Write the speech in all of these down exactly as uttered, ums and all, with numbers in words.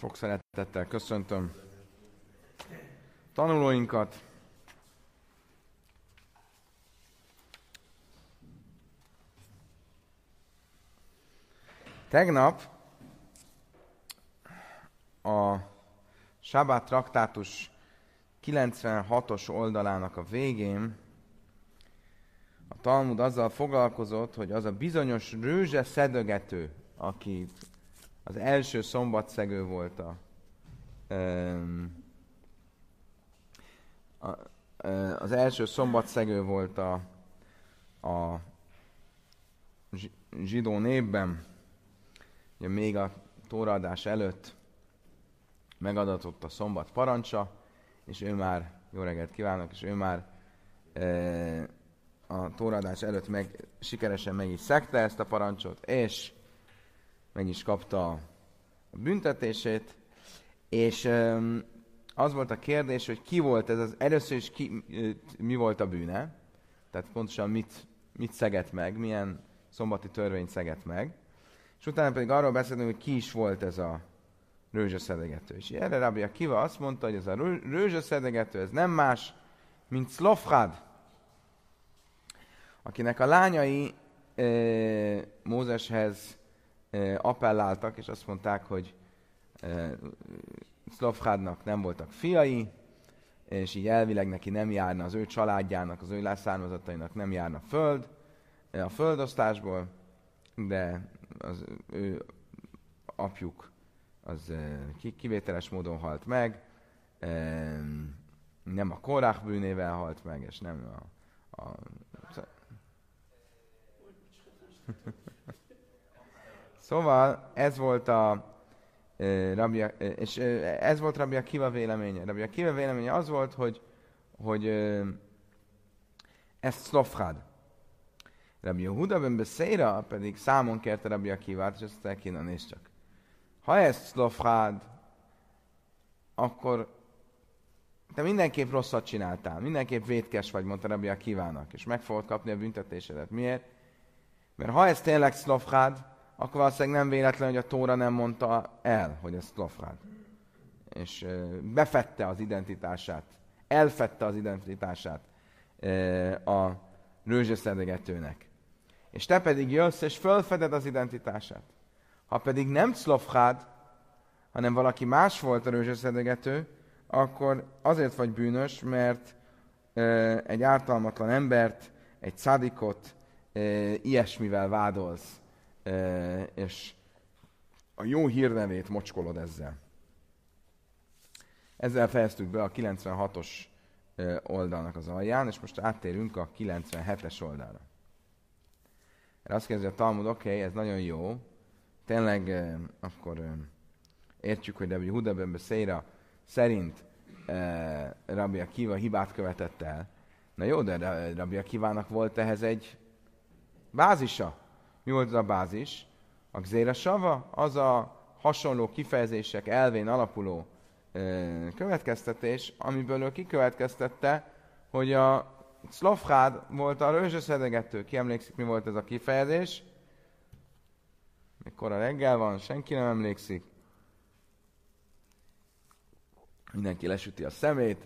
Sok szeretettel köszöntöm tanulóinkat. Tegnap a Sábát traktátus kilencvenhatos oldalának a végén a Talmud azzal foglalkozott, hogy az a bizonyos rőzse szedögető, aki az első szombatszegő volt a, a, az első szombatszegő volt a, a zsidó népben, ugye még a tóraadás előtt megadatott a szombat parancsa, és ő már, jó reggelt kívánok, és ő már e, a tóraadás előtt meg, sikeresen meg is szegte ezt a parancsot, és meg is kapta a büntetését, és um, az volt a kérdés, hogy ki volt ez az, először is ki, mi volt a bűne, tehát pontosan mit, mit szegett meg, milyen szombati törvényt szegett meg, és utána pedig arról beszélünk, hogy ki is volt ez a rőzseszedegető. És erre Rabbi Akiva azt mondta, hogy ez a rőzseszedegető, ez nem más, mint Szlofhád, akinek a lányai e, Mózeshez appelláltak, és azt mondták, hogy e, Szlofhádnak nem voltak fiai, és így elvileg neki nem járna, az ő családjának, az ő leszármazatainak nem járna föld, a földosztásból, de az ő apjuk az kivételes módon halt meg, nem a Kórach bűnével halt meg, és nem a... a Szóval ez volt a e, Rabbi, és e, ez volt Rabbi Akiva véleménye. Rabbi Akiva véleménye az volt, hogy, hogy e, ez Szlofhád. Rabbi Yehuda ben Beseira pedig számon kérte Rabbi Akivát, és azt elkéne, nézd csak. Ha ez Szlofhád, akkor te mindenképp rosszat csináltál, mindenképp vétkes vagy, mondta Rabbi Akivának, és meg fogod kapni a büntetésedet. Miért? Mert ha ez tényleg Szlofhád, akkor valószínűleg nem véletlen, hogy a Tóra nem mondta el, hogy ez Szlofhád. És e, befette az identitását, elfette az identitását e, a rőzseszedegetőnek. És te pedig jössz, és fölfeded az identitását. Ha pedig nem Szlofhád, hanem valaki más volt a rőzseszedegető, akkor azért vagy bűnös, mert e, egy ártalmatlan embert, egy szadikot e, ilyesmivel vádolsz. E, és a jó hírnevét mocskolod ezzel. Ezzel fejeztük be a kilencvenhatos e, oldalnak az alján, és most áttérünk a kilencvenhetes oldalra. Erre azt kérdezi a Talmud, oké, okay, ez nagyon jó, tényleg e, akkor e, értjük, hogy Rabbi Yehuda ben Beseira szerint e, Rabbi Akiva hibát követett el. Na jó, de Rabbi Akivának volt ehhez egy bázisa. Mi volt az a bázis? A gzéra sava, az a hasonló kifejezések elvén alapuló ö, következtetés, amiből ő kikövetkeztette, hogy a Szlofhád volt a rőzseszedegető. Ki emlékszik, mi volt ez a kifejezés? Mikor a reggel van, senki nem emlékszik. Mindenki lesüti a szemét.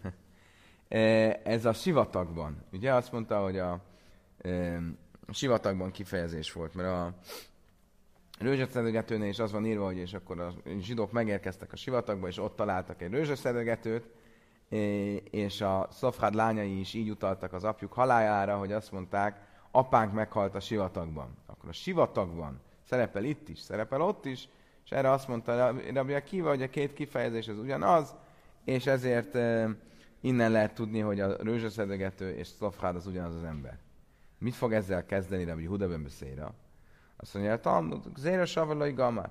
Ez a sivatagban. Ugye azt mondta, hogy a A sivatagban kifejezés volt, mert a rőzseszedegetőnél is az van írva, hogy és akkor a zsidók megérkeztek a sivatagba, és ott találtak egy rőzseszedegetőt, és a Szlofhád lányai is így utaltak az apjuk halálára, hogy azt mondták, apánk meghalt a sivatagban. Akkor a sivatagban szerepel itt is, szerepel ott is, és erre azt mondta Rabbi Akiva, hogy a két kifejezés az ugyanaz, és ezért innen lehet tudni, hogy a rőzseszedegető és Szlofhád az ugyanaz az ember. Mit fog ezzel kezdeni Rabbi Yehuda ben Beseira? Azt mondja, a Talmud, gzéra savalai gamar.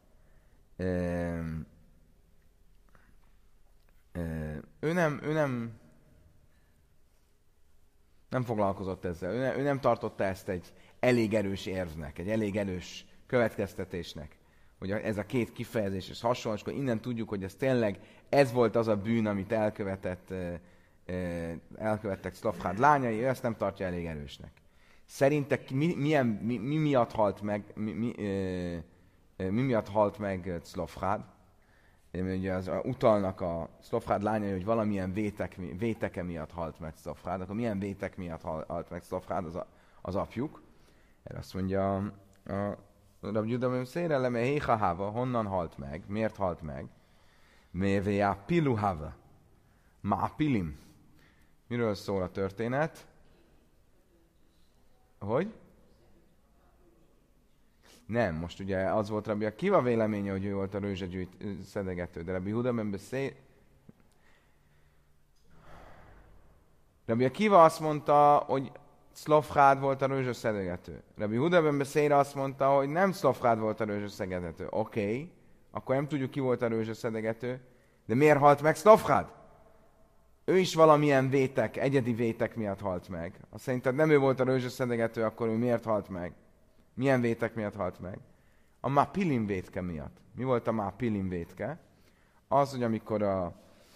Ő nem, ő nem, nem foglalkozott ezzel. Ő, ne, ő nem tartotta ezt egy elég erős érvnek, egy elég erős következtetésnek, hogy ez a két kifejezés és hasonló, és akkor innen tudjuk, hogy ez tényleg ez volt az a bűn, amit elkövetett elkövettek Szlofhád lányai, ő ezt nem tartja elég erősnek. Szerintek mi, milyen, mi, mi miatt halt meg mi, mi, mi miatt halt meg Szlofhád? ugye az, utalnak a Szlofhád lányai, hogy valamilyen vétek, véteke miatt halt meg Szlofhád, akkor milyen vétek miatt halt meg Szlofhád az, az apjuk? Erre azt mondja a Rabbi Juda ben Beszerra leme héha hava, honnan halt meg, miért halt meg? Mévéjá pilu hava, má pilim. Miről szól a történet? Hogy? Nem, most ugye az volt Rabbi Akiva véleménye, hogy ő volt a rőzsegyűjt szedegető, de Rabbi Juda ben Beszerra... Rabbi Akiva azt mondta, hogy Szlofhád volt a rőzsöszedegető. Rabbi Juda ben Beszerra azt mondta, hogy nem Szlofhád volt a rőzsöszedegető. Oké, okay, akkor nem tudjuk, ki volt a rőzsöszedegető, de miért halt meg Szlofhád? Ő is valamilyen vétek, egyedi vétek miatt halt meg. Ha szerinted nem ő volt a rőzsöszedegető, akkor ő miért halt meg? Milyen vétek miatt halt meg? A Mápilim vétke miatt. Mi volt a Mápilim vétke? Az, hogy amikor a,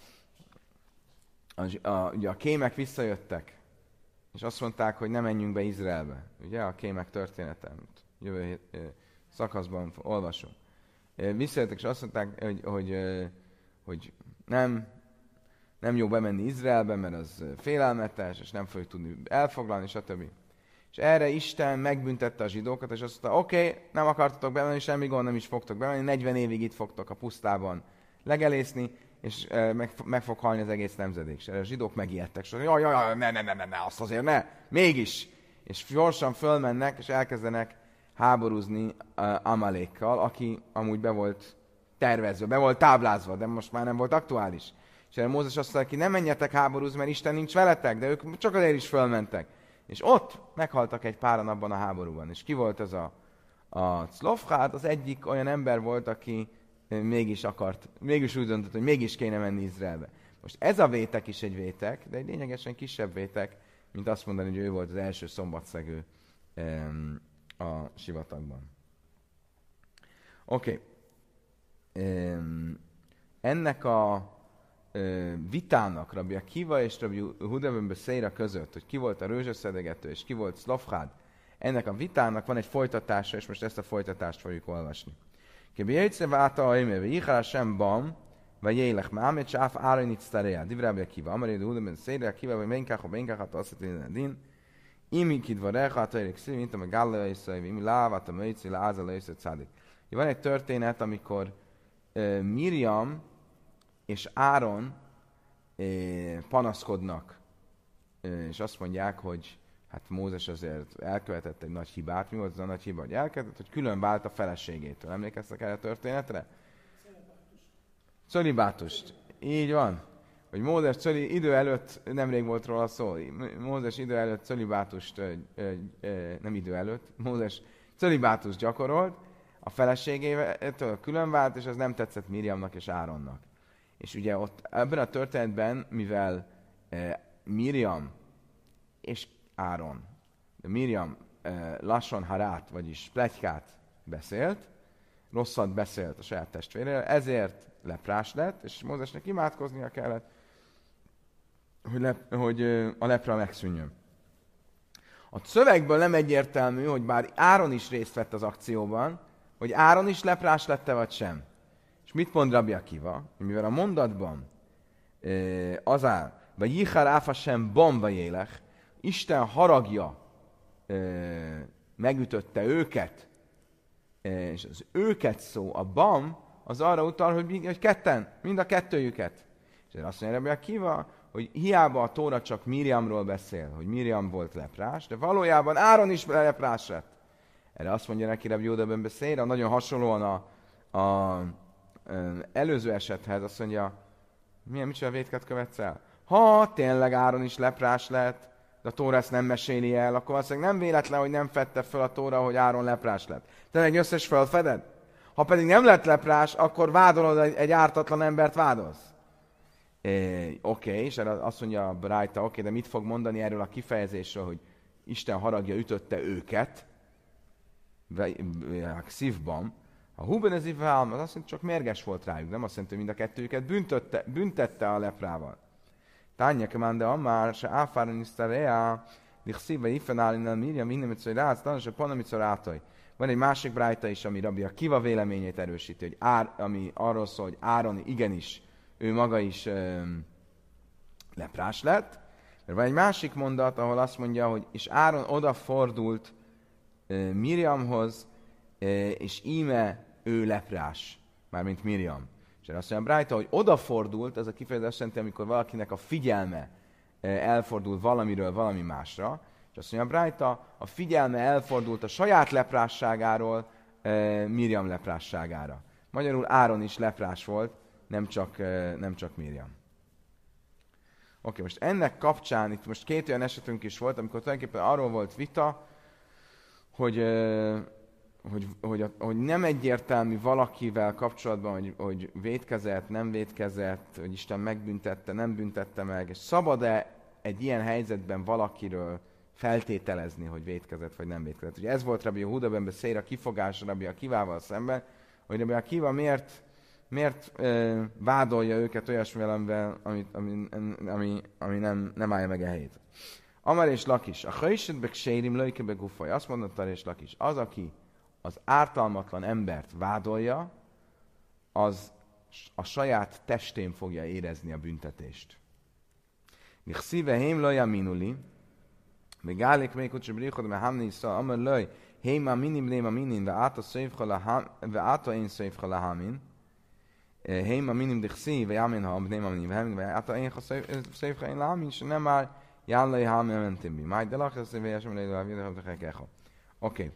a, a, ugye a kémek visszajöttek, és azt mondták, hogy ne menjünk be Izraelbe. Ugye a kémek története, amit jövő hét, eh, szakaszban olvasunk. Eh, visszajöttek, és azt mondták, hogy, hogy, eh, hogy nem, nem jó bemenni Izraelbe, mert az félelmetes, és nem fogjuk tudni elfoglalni, stb. És erre Isten megbüntette a zsidókat, és azt mondta, oké, okay, nem akartatok bemenni, semmi gond, nem is fogtok bemenni, negyven évig itt fogtok a pusztában legelészni, és e, meg, meg fog halni az egész nemzedék. És erre a zsidók megijedtek, és jaj, jaj, jaj, ne, ne, ne, ne, ne, azt azért ne, mégis. És gyorsan fölmennek, és elkezdenek háborúzni uh, Amalékkal, aki amúgy be volt tervezve, be volt táblázva, de most már nem volt aktuális. És erre Mózes azt mondta, hogy nem menjetek háborúzni, mert Isten nincs veletek, de ők csak azért is fölmentek. És ott meghaltak egy páran abban a háborúban. És ki volt ez a, a Szlofhád? Az egyik olyan ember volt, aki mégis akart, mégis úgy döntött, hogy mégis kéne menni Izraelbe. Most ez a vétek is egy vétek, de egy lényegesen kisebb vétek, mint azt mondani, hogy ő volt az első szombatszegő um, a sivatagban. Oké. Okay. Um, ennek a vitának Rabbi Akiva és Rabbi Juda ben Beszerra között, hogy ki volt a rőzsöszedegető és ki volt Szlofhád, ennek a vitának van egy folytatása, és most ezt a folytatást fogjuk olvasni. Kebi jöjjtsze váta a hajméve, jichál sem bam, vagy jélek mámet, és áf áron itt sztareá. Div Rabbi Akiva, amari Rabbi Juda ben Beszerra, Akiva, vagy menkáha, menkáha, azt din, imi kidva recha, tajrik szív, mint a megállja iszai, imi lávat, a möjci, lázala, iszai, cádik. Van egy történet, amikor uh, Miriam és Áron eh, panaszkodnak, eh, és azt mondják, hogy hát Mózes azért elkövetett egy nagy hibát. Mi volt az a nagy hiba, hogy elkövetett, hogy külön vált a feleségétől. Emlékeztek erre a történetre? Cölibátust. Így van. Hogy Mózes cöli, idő előtt, nemrég volt róla szó, Mózes idő előtt cölibátust, eh, eh, nem idő előtt, Mózes cölibátust gyakorolt, a feleségétől külön vált, és az nem tetszett Miriamnak és Áronnak. És ugye ott ebben a történetben, mivel e, Miriam és Áron, de Miriam e, lassan harát, vagyis pletykát beszélt, rosszat beszélt a saját testvéréről, ezért leprás lett, és Mózesnek imádkoznia kellett, hogy, le, hogy e, a lepra megszűnjön. A szövegből nem egyértelmű, hogy bár Áron is részt vett az akcióban, hogy Áron is leprás lette, vagy sem. És mit mond Rabbi Akiva? Mivel a mondatban e, az áll, vagy jichár áfa sem bamba jélek, Isten haragja e, megütötte őket, e, és az őket szó, a bam, az arra utal, hogy, hogy ketten, mind a kettőjüket. És azt mondja Rabbi Akiva, hogy hiába a Tóra csak Miriamról beszél, hogy Miriam volt leprás, de valójában Áron is leprás lett. Erre azt mondja neki Rabbi Juda ben Beszerra, nagyon hasonlóan a, a előző esethez, azt mondja, milyen micsoda vétket követsz el? Ha tényleg Áron is leprás lett, de a Tóra ezt nem meséli el, akkor valószínűleg nem véletlen, hogy nem fedte fel a Tóra, hogy Áron leprás lett. Te egy összes felfeded? Ha pedig nem lett leprás, akkor vádolod egy, egy ártatlan embert vádolsz. É, oké, okay, és azt mondja a Brájta, oké, okay, de mit fog mondani erről a kifejezésről, hogy Isten haragja ütötte őket, szívban. A Huben ez az azt mondja, csak mérges volt rájuk, nem azt mondja, hogy mind a kettőjüket büntette, büntette a leprával. Tánja kemánde ammár, se áfáron isztareá, dich szíve ifenállinál Miriam, innen mit szó rász, tanul se panamicor átoj. Van egy másik brájta is, ami Rabbi Akiva véleményét erősíti, hogy Ár, ami arról szól, hogy Áron igenis, ő maga is ö, leprás lett. Mert van egy másik mondat, ahol azt mondja, hogy és Áron odafordult ö, Miriamhoz, ö, és íme ő leprás, mármint Miriam. És erre azt mondja a brájta, hogy odafordult, ez a kifejezés azt jelenti, amikor valakinek a figyelme ö, elfordul valamiről valami másra, és azt mondja a brájta, a figyelme elfordult a saját leprásságáról e, Miriam leprásságára. Magyarul Áron is leprás volt, nem csak, e, nem csak Miriam. Oké, most ennek kapcsán, itt most két olyan esetünk is volt, amikor tulajdonképpen arról volt vita, hogy, e, hogy, hogy, hogy, hogy nem egyértelmű valakivel kapcsolatban, hogy, hogy vétkezett, nem vétkezett, hogy Isten megbüntette, nem büntette meg, és szabad-e egy ilyen helyzetben valakiről feltételezni, hogy vétkezett vagy nem vétkezett. Ugye ez volt Rabbi Yehuda ben Beseira kifogása Rabbi Akivával szemben, hogy Rabbi Akiva miért, miért ö, vádolja őket olyasmivel, amivel, ami, ami, ami, ami nem, nem állja meg a helyét. Amar és Lakis, a Chöjsöt Beksérim Löjke Begufaj, azt mondotta és Lakis, az, aki az ártalmatlan embert vádolja, az a saját testén fogja érezni a büntetést. Nichszíve hém loja minuli, Megálik még hogy brichod me hamni iszal, amar löj, héma minim léma minin, ve áta én szöjfha lahamin, héma minim dichszi, ve jámin ha abnéma minim, ve áta én szöjfha én lahamin, és nem már jánlai hámi mentimbi. Máj delach, ez szépen jesem lédő, a videó, de kekecha. Oké.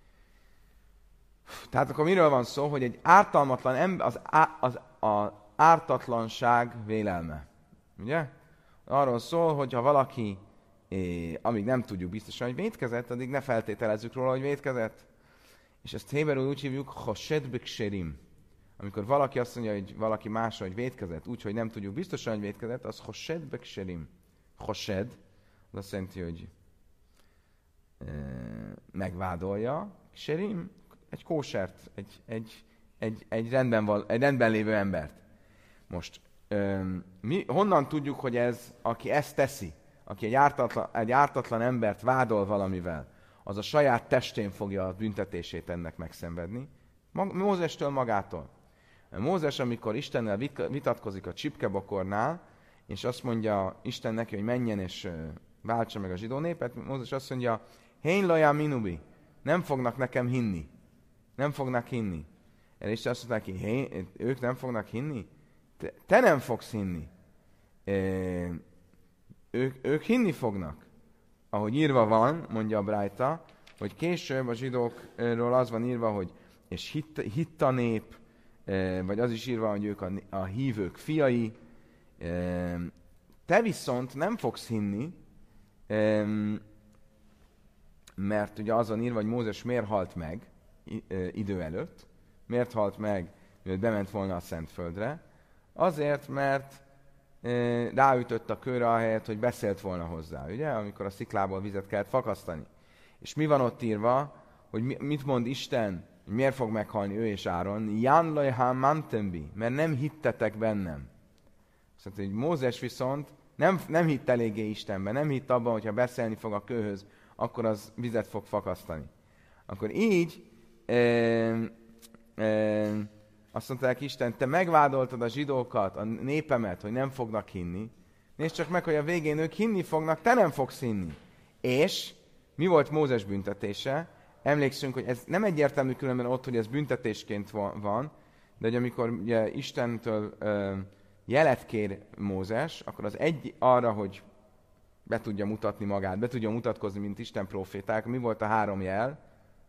Tehát akkor miről van szó, hogy egy ártalmatlan ember, az, á, az a ártatlanság vélelme. Ugye? Arról szól, hogy ha valaki É, amíg nem tudjuk biztosan, hogy vétkezett, addig ne feltételezzük róla, hogy vétkezett. És ezt héberül úgy hívjuk, chosed bekserim. Amikor valaki azt mondja, hogy valaki másra, hogy vétkezett, úgy, hogy nem tudjuk biztosan, hogy vétkezett, az chosed bekserim. Chosed, az azt jelenti, hogy e, megvádolja. Kserim, egy kósert, egy, egy, egy, egy, rendben val, egy rendben lévő embert. Most, e, mi, honnan tudjuk, hogy ez, aki ezt teszi, aki egy ártatlan, egy ártatlan embert vádol valamivel, az a saját testén fogja a büntetését ennek megszenvedni. Mózestől magától. Mózes, amikor Istennel vitatkozik a csipkebokornál, és azt mondja Isten neki, hogy menjen és váltsa meg a zsidó népet, Mózes azt mondja, hén lajá minubi, nem fognak nekem hinni. Nem fognak hinni. Erre Isten azt mondta neki, hé, ők nem fognak hinni? Te, te nem fogsz hinni. E- Ők, ők hinni fognak. Ahogy írva van, mondja a Brájta, hogy később a zsidókról az van írva, hogy és hitt, hitt a nép, vagy az is írva, hogy ők a, a hívők fiai. Te viszont nem fogsz hinni, mert ugye az van írva, hogy Mózes miért halt meg idő előtt, miért halt meg, mielőtt bement volna a Szentföldre. Azért, mert ráütött a kőre ahelyett, hogy beszélt volna hozzá, ugye? Amikor a sziklából vizet kellett fakasztani. És mi van ott írva, hogy mit mond Isten, hogy miért fog meghalni ő és Áron? Ján lajhán mantembi, mert nem hittetek bennem. Szóval, hogy Mózes viszont nem, nem hitt eléggé Istenben, nem hitt abban, hogyha beszélni fog a kőhöz, akkor az vizet fog fakasztani. Akkor így e, e, azt mondták Isten, te megvádoltad a zsidókat, a népemet, hogy nem fognak hinni. Nézd csak meg, hogy a végén ők hinni fognak, te nem fogsz hinni. És mi volt Mózes büntetése? Emlékszünk, hogy ez nem egyértelmű különben ott, hogy ez büntetésként van, de hogy amikor ugye, Istentől ö, jelet kér Mózes, akkor az egy arra, hogy be tudja mutatni magát, be tudja mutatkozni, mint Isten proféták. Mi volt a három jel?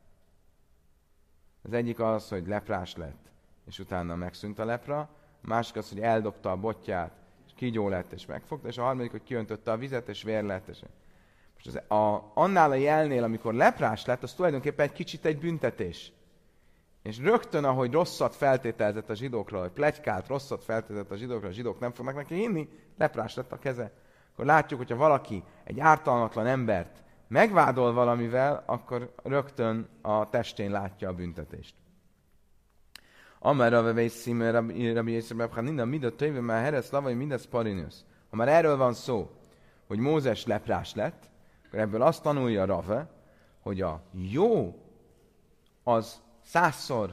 Az egyik az, hogy leprás lett, és utána megszűnt a lepra. A másik az, hogy eldobta a botját, és kígyó lett, és megfogta. És a harmadik, hogy kiöntötte a vizet, és vér lett. És... Most az, a, annál a jelnél, amikor leprás lett, az tulajdonképpen egy kicsit egy büntetés. És rögtön, ahogy rosszat feltételezett a zsidókról, hogy pletykált, rosszat feltételezett a zsidókról, a zsidók nem fognak neki hinni, leprás lett a keze. Akkor látjuk, hogyha valaki egy ártalmatlan embert megvádol valamivel, akkor rögtön a testén látja a büntetést. Amerra vevészim, Rabbi Yisrael, minden midot töjve, mert heresz lavai mindez parinus. Ha már erről van szó, hogy Mózes leprás lett, akkor ebből azt tanulja Rave, hogy a jó az százszor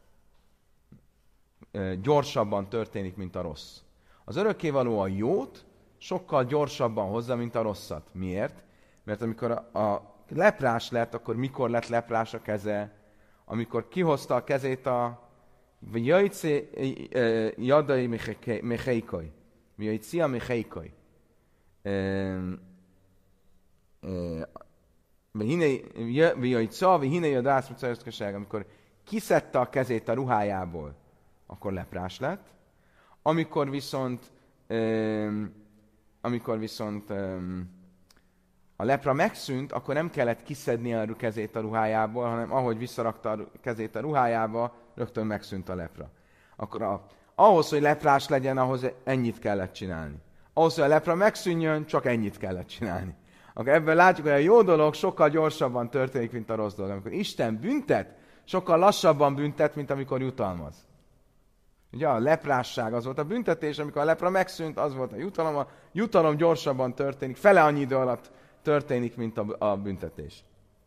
gyorsabban történik, mint a rossz. Az örökkévaló a jót sokkal gyorsabban hozza, mint a rosszat. Miért? Mert amikor a, a leprás lett, akkor mikor lett leprás a keze? Amikor kihozta a kezét a Jöjjtszé jadai mecheikoi. Jöjjtszia mecheikoi. Jöjjtszia, hine jadász, amikor kiszedte a kezét a ruhájából, akkor leprás lett. Amikor viszont amikor viszont a lepra megszűnt, akkor nem kellett kiszedni a kezét a ruhájából, hanem ahogy visszarakta a kezét a ruhájába, rögtön megszűnt a lepra. Akkor a, ahhoz, hogy leprás legyen, ahhoz ennyit kellett csinálni. Ahhoz, hogy a lepra megszűnjön, csak ennyit kellett csinálni. Akkor ebből látjuk, hogy a jó dolog sokkal gyorsabban történik, mint a rossz dolog. Amikor Isten büntet, sokkal lassabban büntet, mint amikor jutalmaz. Ugye a leprásság az volt a büntetés, amikor a lepra megszűnt, az volt a jutalom. A jutalom gyorsabban történik, fele annyi idő alatt történik, mint a, a büntetés.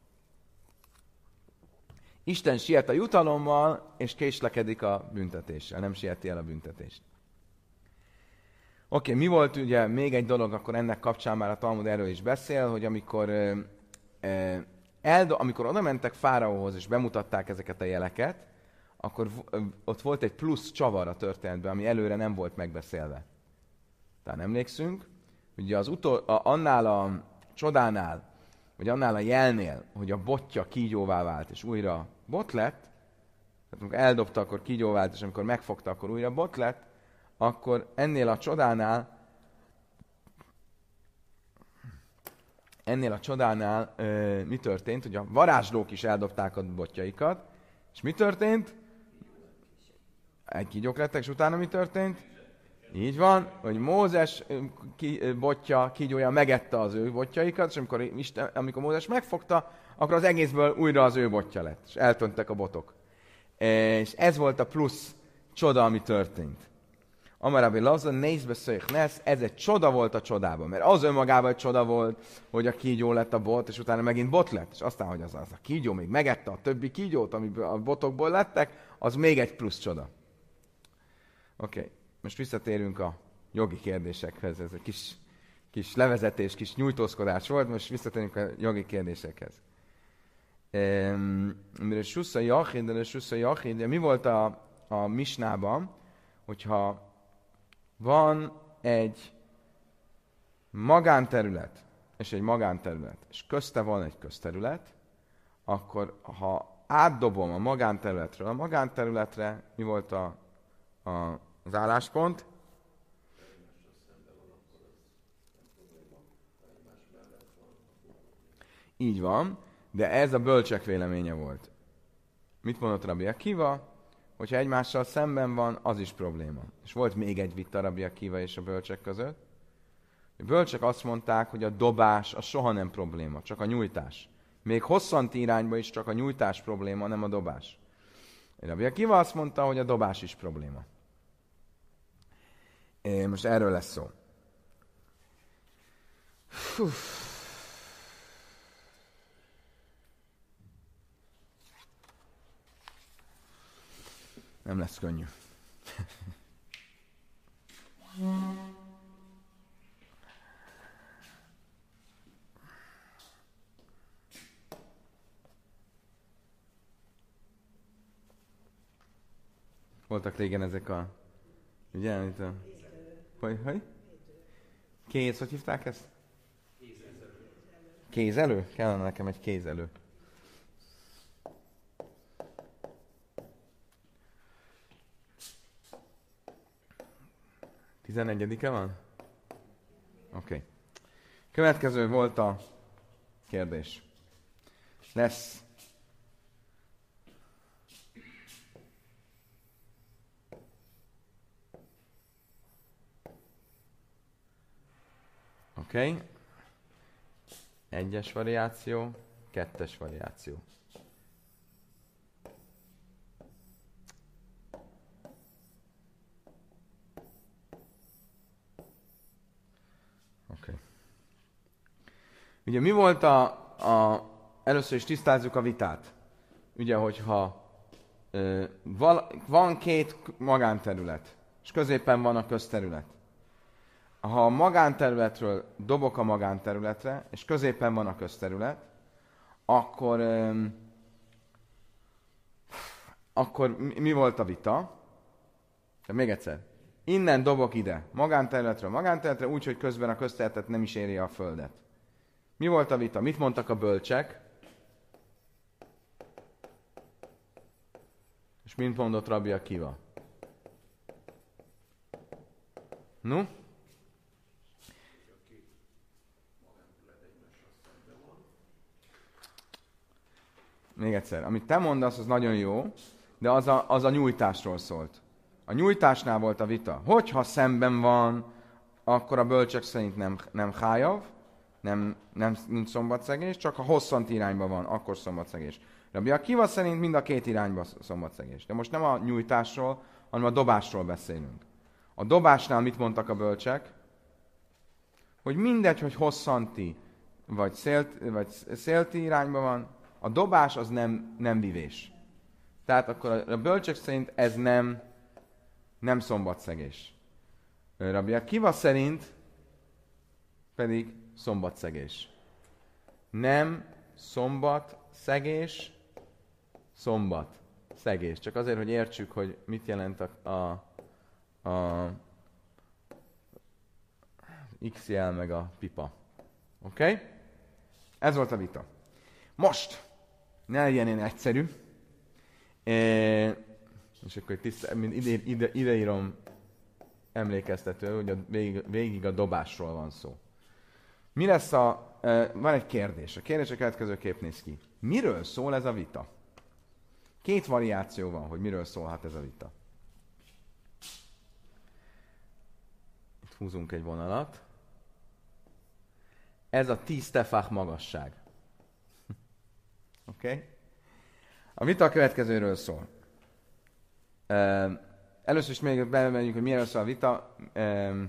Isten siet a jutalommal, és késlekedik a büntetéssel, nem sieti el a büntetést. Oké, okay, mi volt ugye még egy dolog, akkor ennek kapcsán már a Talmud erről is beszél, hogy amikor, eh, eh, eldo, amikor oda mentek Fáraóhoz, és bemutatták ezeket a jeleket, akkor ott volt egy plusz csavar a történetben, ami előre nem volt megbeszélve. Tehát emlékszünk, ugye az utol, a, annál a csodánál, vagy annál a jelnél, hogy a botja kígyóvá vált, és újra bot lett, tehát amikor eldobta, akkor kígyóvá vált, és amikor megfogta, akkor újra bot lett, akkor ennél a csodánál, ennél a csodánál ö, mi történt, hogy a varázslók is eldobták a botjaikat, és mi történt? Egy kígyók lettek, és utána mi történt? Így van, hogy Mózes ki, botja, kígyója megette az ő botjaikat, és amikor, Isten, amikor Mózes megfogta, akkor az egészből újra az ő botja lett, és eltöntek a botok. És ez volt a plusz csoda, ami történt. Amarabi Lazar, nézd szöjk nesz, ez egy csoda volt a csodában, mert az önmagában egy csoda volt, hogy a kígyó lett a bot, és utána megint bot lett, és aztán, hogy az, az a kígyó még megette a többi kígyót, amiből a botokból lettek, az még egy plusz csoda. Oké, okay. Most visszatérünk a jogi kérdésekhez, ez egy kis, kis levezetés, kis nyújtózkodás volt, most visszatérünk a jogi kérdésekhez. Mire Susza Jachid, de Susza Jachid, mi volt a, a misnában, hogyha van egy magánterület, és egy magánterület, és közte van egy közterület, akkor ha átdobom a magánterületről a magánterületre, mi volt a, a, az álláspont? Így van, de ez a bölcsek véleménye volt. Mit mondott Rabbi Akiva? Hogyha egymással szemben van, az is probléma. És volt még egy vita Rabbi Akiva és a bölcsek között. A bölcsek azt mondták, hogy a dobás az soha nem probléma, csak a nyújtás. Még hosszanti irányba is csak a nyújtás probléma, nem a dobás. Rabbi Akiva azt mondta, hogy a dobás is probléma. É, most erről lesz szó. Fú. Nem lesz könnyű. Voltak régen ezek a... Ugye? Itt a... Hogy? Hogy? Kéz, hogy hívták ezt? Kézelő. Kézelő? Kellene nekem egy kézelő. tizenegyedike van? Oké. Okay. Következő volt a kérdés. Lesz. Oké. Okay. Egyes variáció, kettes variáció. Oké. Okay. Ugye mi volt a, a... Először is tisztázzuk a vitát. ugye, hogyha ö, val, van két magánterület, és középen van a közterület. Ha a magánterületről dobok a magánterületre, és középen van a közterület, akkor, ö, akkor mi, mi volt a vita? De még egyszer. Innen dobok ide, magánterületről magánterületre, úgy, hogy közben a közterületet nem is éri a földet. Mi volt a vita? Mit mondtak a bölcsek? És mint mondott Rabbi Akiva? No? Még egyszer. Amit te mondasz, az nagyon jó, de az a, az a nyújtásról szólt. A nyújtásnál volt a vita. Hogyha szemben van, akkor a bölcsek szerint nem, nem hájav, nem, nem, nincs szombatszegés, csak ha hosszant irányba van, akkor szombatszegés. Rabbi Akiva szerint mind a két irányba szombatszegés. De most nem a nyújtásról, hanem a dobásról beszélünk. A dobásnál mit mondtak a bölcsek? Hogy mindegy, hogy hosszanti vagy, szélt, vagy szélti irányba van, a dobás az nem, nem vivés. Tehát akkor a bölcsek szerint ez nem, nem szombatszegés. Rabbi Akiva szerint pedig szombatszegés. Nem szombatszegés, szombat szegés. Csak azért, hogy értsük, hogy mit jelent a, a, a iksz jel meg a pipa. Oké? Okay? Ez volt a vita. Most, ne legyen ilyen egyszerű, e, és akkor tiszt, ide, ide, ideírom emlékeztető, hogy a, végig, végig a dobásról van szó. Mi lesz a... E, van egy kérdés. A kérdés a következőképp néz ki. Miről szól ez a vita? Két variáció van, hogy miről szólhat ez a vita. Itt húzunk egy vonalat. Ez a tíz tefach magasság. Oké? Okay? A vita a következőről szól. Uh, először is még belemegyünk, hogy miről szól a vita. Uh,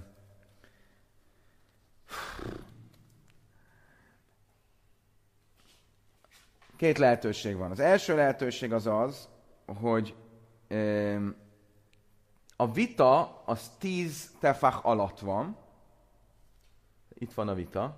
két lehetőség van. Az első lehetőség az az, hogy uh, a vita az tíz tefach alatt van. Itt van a vita.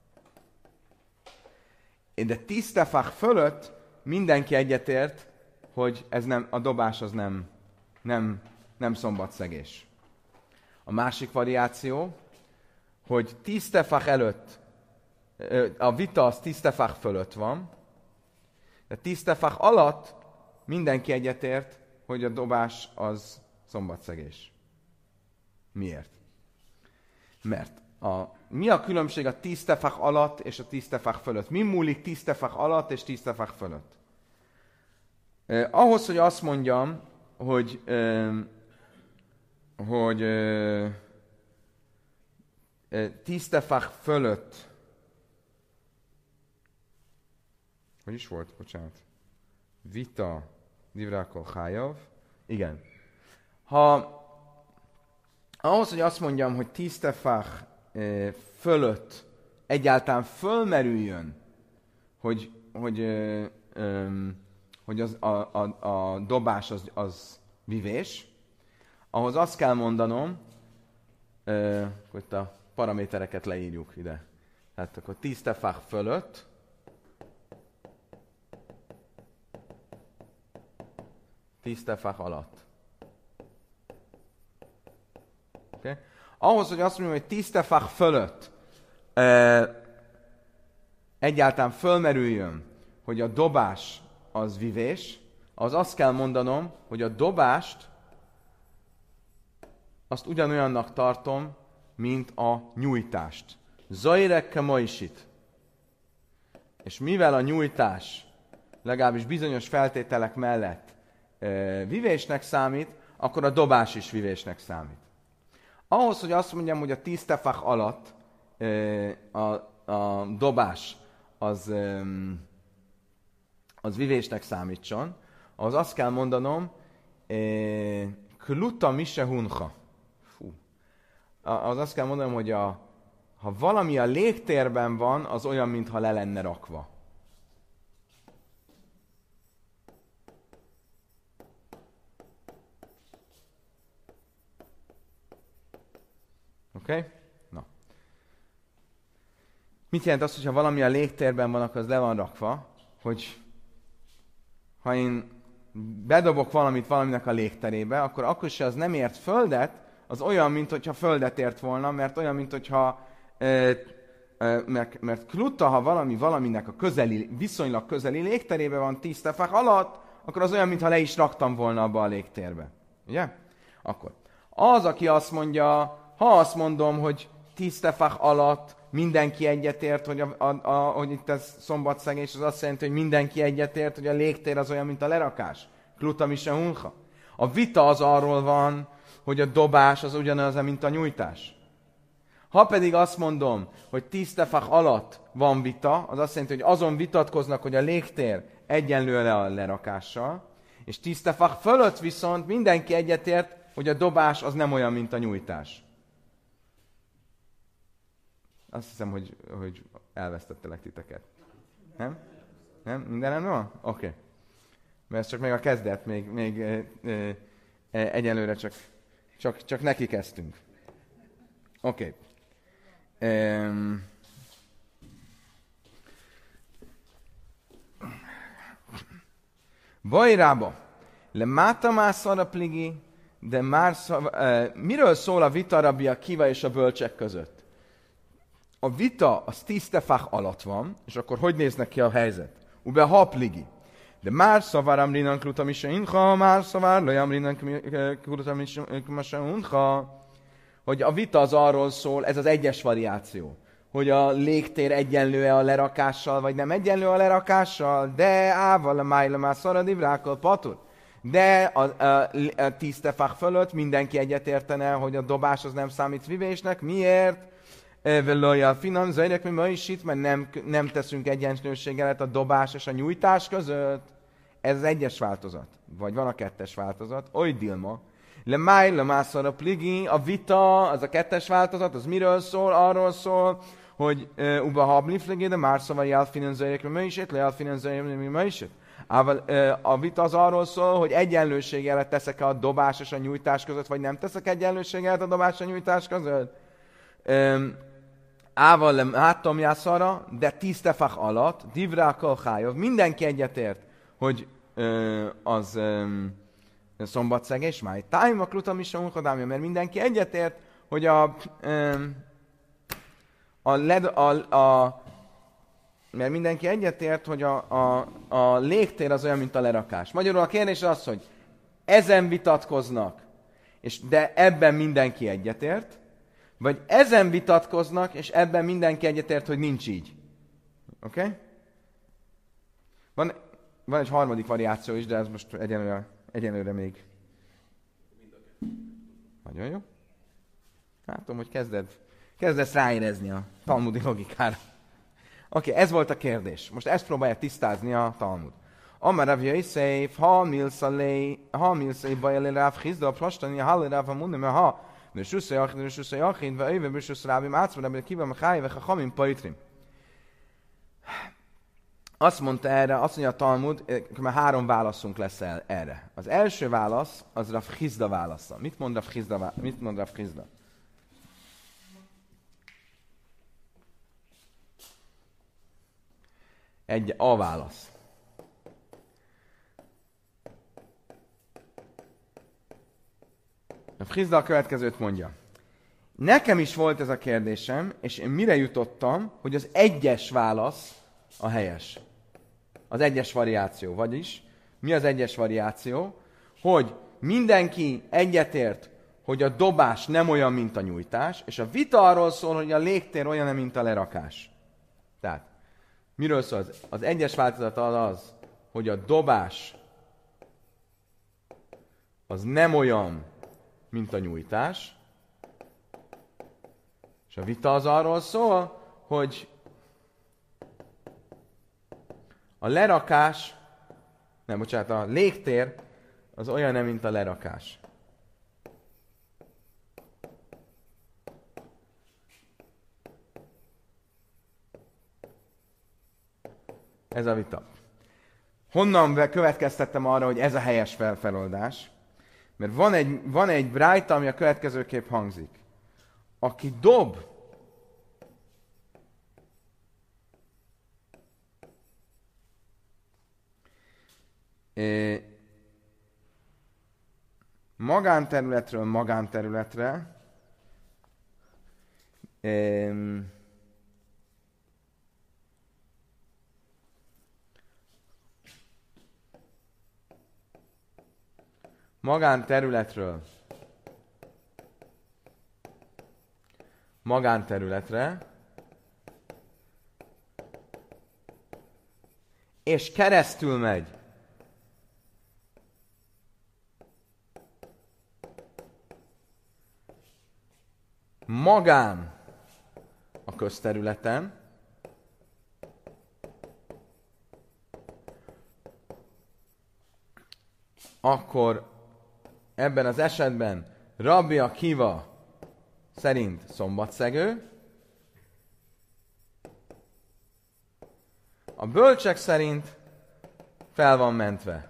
De tíz tefach fölött mindenki egyetért, hogy ez nem, a dobás az nem, nem, nem szombatszegés. A másik variáció, hogy tíz tefach előtt, a vita az tíz tefach fölött van, de tíz tefach alatt mindenki egyetért, hogy a dobás az szombatszegés. Miért? Mert a, mi a különbség a tíz tefach alatt és a tíz tefach fölött? Mi múlik tíz tefach alatt és tíz tefach fölött? Eh, ahhoz, hogy azt mondjam, hogy, eh, hogy eh, tíz tefach fölött, hogy is volt? Bocsánat. Vita, divrákol hájav. Igen. Ha ahhoz, hogy azt mondjam, hogy tíz tefach eh, fölött egyáltalán fölmerüljön, hogy, hogy, eh, eh, hogy az, a, a, a dobás az, az vivés, ahhoz azt kell mondanom, eh, hogy a paramétereket leírjuk ide. Tehát akkor tíz tefach fölött tíz tefach alatt. Okay? Ahhoz, hogy azt mondjam, hogy tíz tefach fölött e, egyáltalán fölmerüljön, hogy a dobás az vivés, az azt kell mondanom, hogy a dobást azt ugyanolyannak tartom, mint a nyújtást. Zairek kemaisit. És mivel a nyújtás legalábbis bizonyos feltételek mellett e, vivésnek számít, akkor a dobás is vivésnek számít. Ahhoz, hogy azt mondjam, hogy a tíz tefach alatt e, a, a dobás az, e, az vivésnek számítson, ahhoz azt kell mondanom, kluta mise huncha. Fú. Az azt kell mondanom, hogy a, ha valami a légtérben van, az olyan, mintha le lenne rakva. Oké? Okay? Na. Mit jelent az, hogyha valami a légtérben van, akkor az le van rakva, hogy ha én bedobok valamit valaminek a légterébe, akkor akkor se az nem ért földet, az olyan, mint hogyha földet ért volna, mert olyan, mint hogyha e, e, mert, mert klutta, ha valami valaminek a közeli, viszonylag közeli légterébe van tíz tefach alatt, akkor az olyan, mintha le is raktam volna abba a légtérbe. Ugye? Akkor. Az, aki azt mondja, ha azt mondom, hogy tíz tefach alatt mindenki egyetért, hogy, a, a, a, hogy itt ez szombatszegés, az azt jelenti, hogy mindenki egyetért, hogy a légtér az olyan, mint a lerakás. Kluta mise huncha. A vita az arról van, hogy a dobás az ugyanaz, mint a nyújtás. Ha pedig azt mondom, hogy tíz tefach alatt van vita, az azt jelenti, hogy azon vitatkoznak, hogy a légtér egyenlő le a lerakással, és tíz tefach fölött viszont mindenki egyetért, hogy a dobás az nem olyan, mint a nyújtás. Azt hiszem, hogy, hogy elvesztettelek titeket. Nem? Nem? Minden rendben van? Oké. Okay. Mert ez csak még a kezdet, még, még e, e, e, egyenlőre csak, csak, csak neki kezdtünk. Oké. Okay. Um, Bajrába. Le máta mászara pligi, de már szav, uh, miről szól a vita Rabbi Akiva és a bölcsek között? A vita az tíz tefach alatt van, és akkor hogy néznek ki a helyzet? Ube hapligi. De már szavar amrinan klutam is incha, már szavar lojamrinan klutam is uncha. Hogy a vita az arról szól, ez az egyes variáció, hogy a légtér egyenlő-e a lerakással, vagy nem egyenlő a lerakással, de ával a májla már szaradivrákkal patur. De a, a, a tíz tefach fölött mindenki egyetértene, hogy a dobás az nem számít vivésnek. Miért? Velojjal finan, zajrek mi ma is itt, mert nem, nem teszünk egyenlőséget a dobás és a nyújtás között. Ez az egyes változat. Vagy van a kettes változat. Oly dilma. Le máj, le mászor a pligi, a vita, az a kettes változat, az miről szól? Arról szól, hogy uba habli fligi, de már szóval jel finan, zajrek mi ma is itt, le jel finan, zajrek mi ma is itt. Ával a vita az arról szól, hogy egyenlőséget teszek-e a dobás és a nyújtás között, vagy nem teszek egyenlőséget a dobás és a nyújtás között. Ával nem hátom jászara, de tíz tefach alatt, divrákkal hájov, mindenki egyetért, hogy ö, az ö, szombatszegés, máj tájma klutam is a unkadámja, mert mindenki egyetért, hogy a, ö, a, led, a, a mert mindenki egyetért, hogy a, a, a légtér az olyan, mint a lerakás. Magyarul a kérdés az, hogy ezen vitatkoznak, és de ebben mindenki egyetért, vagy ezen vitatkoznak, és ebben mindenki egyetért, hogy nincs így. Oké? Okay? Van, van egy harmadik variáció is, de ez most egyenlőre, egyenlőre még. Nagyon jó. Látom, hogy kezded, kezdesz ráérezni a talmudi logikára. Oké, okay, ez volt a kérdés. Most ezt próbálja tisztázni a Talmud. Amar Rav Yosef, ha milszalé, ha milszalé bajali Rav Chizda, plastani, ha Rav Amunim, ha Beshusz Yachid, Beshusz Yachid, ve Öve Beshusz Rabbi Mácva, Rabbi Akiva, Mechai, ve Chachamim Paitrim. Azt mondta erre, azt mondja a Talmud, már három válaszunk lesz el erre. Az első válasz, az Rav Chizda válasza. Mit mond Rav Chizda? Mit mond Rav Chizda? Egy A válasz. A Chizda a következőt mondja. Nekem is volt ez a kérdésem, és én mire jutottam, hogy az egyes válasz a helyes. Az egyes variáció. Vagyis, mi az egyes variáció? Hogy mindenki egyetért, hogy a dobás nem olyan, mint a nyújtás, és a vita arról szól, hogy a légtér olyan, mint a lerakás. Tehát, miről szól az? Az egyes változat az az, hogy a dobás az nem olyan, mint a nyújtás. És a vita az arról szól, hogy a lerakás, nem, bocsánat, a légtér az olyan nem, mint a lerakás. Ez a vita. Honnan következtettem arra, hogy ez a helyes felfeloldás? Mert van egy, van egy brájta, ami a következőképp hangzik. aki dob, magánterületről magánterületre, magánterületről magánterületre, és keresztül megy magán a közterületen, akkor ebben az esetben Rabbi Akiva szerint szombatszegő, a bölcsek szerint fel van mentve.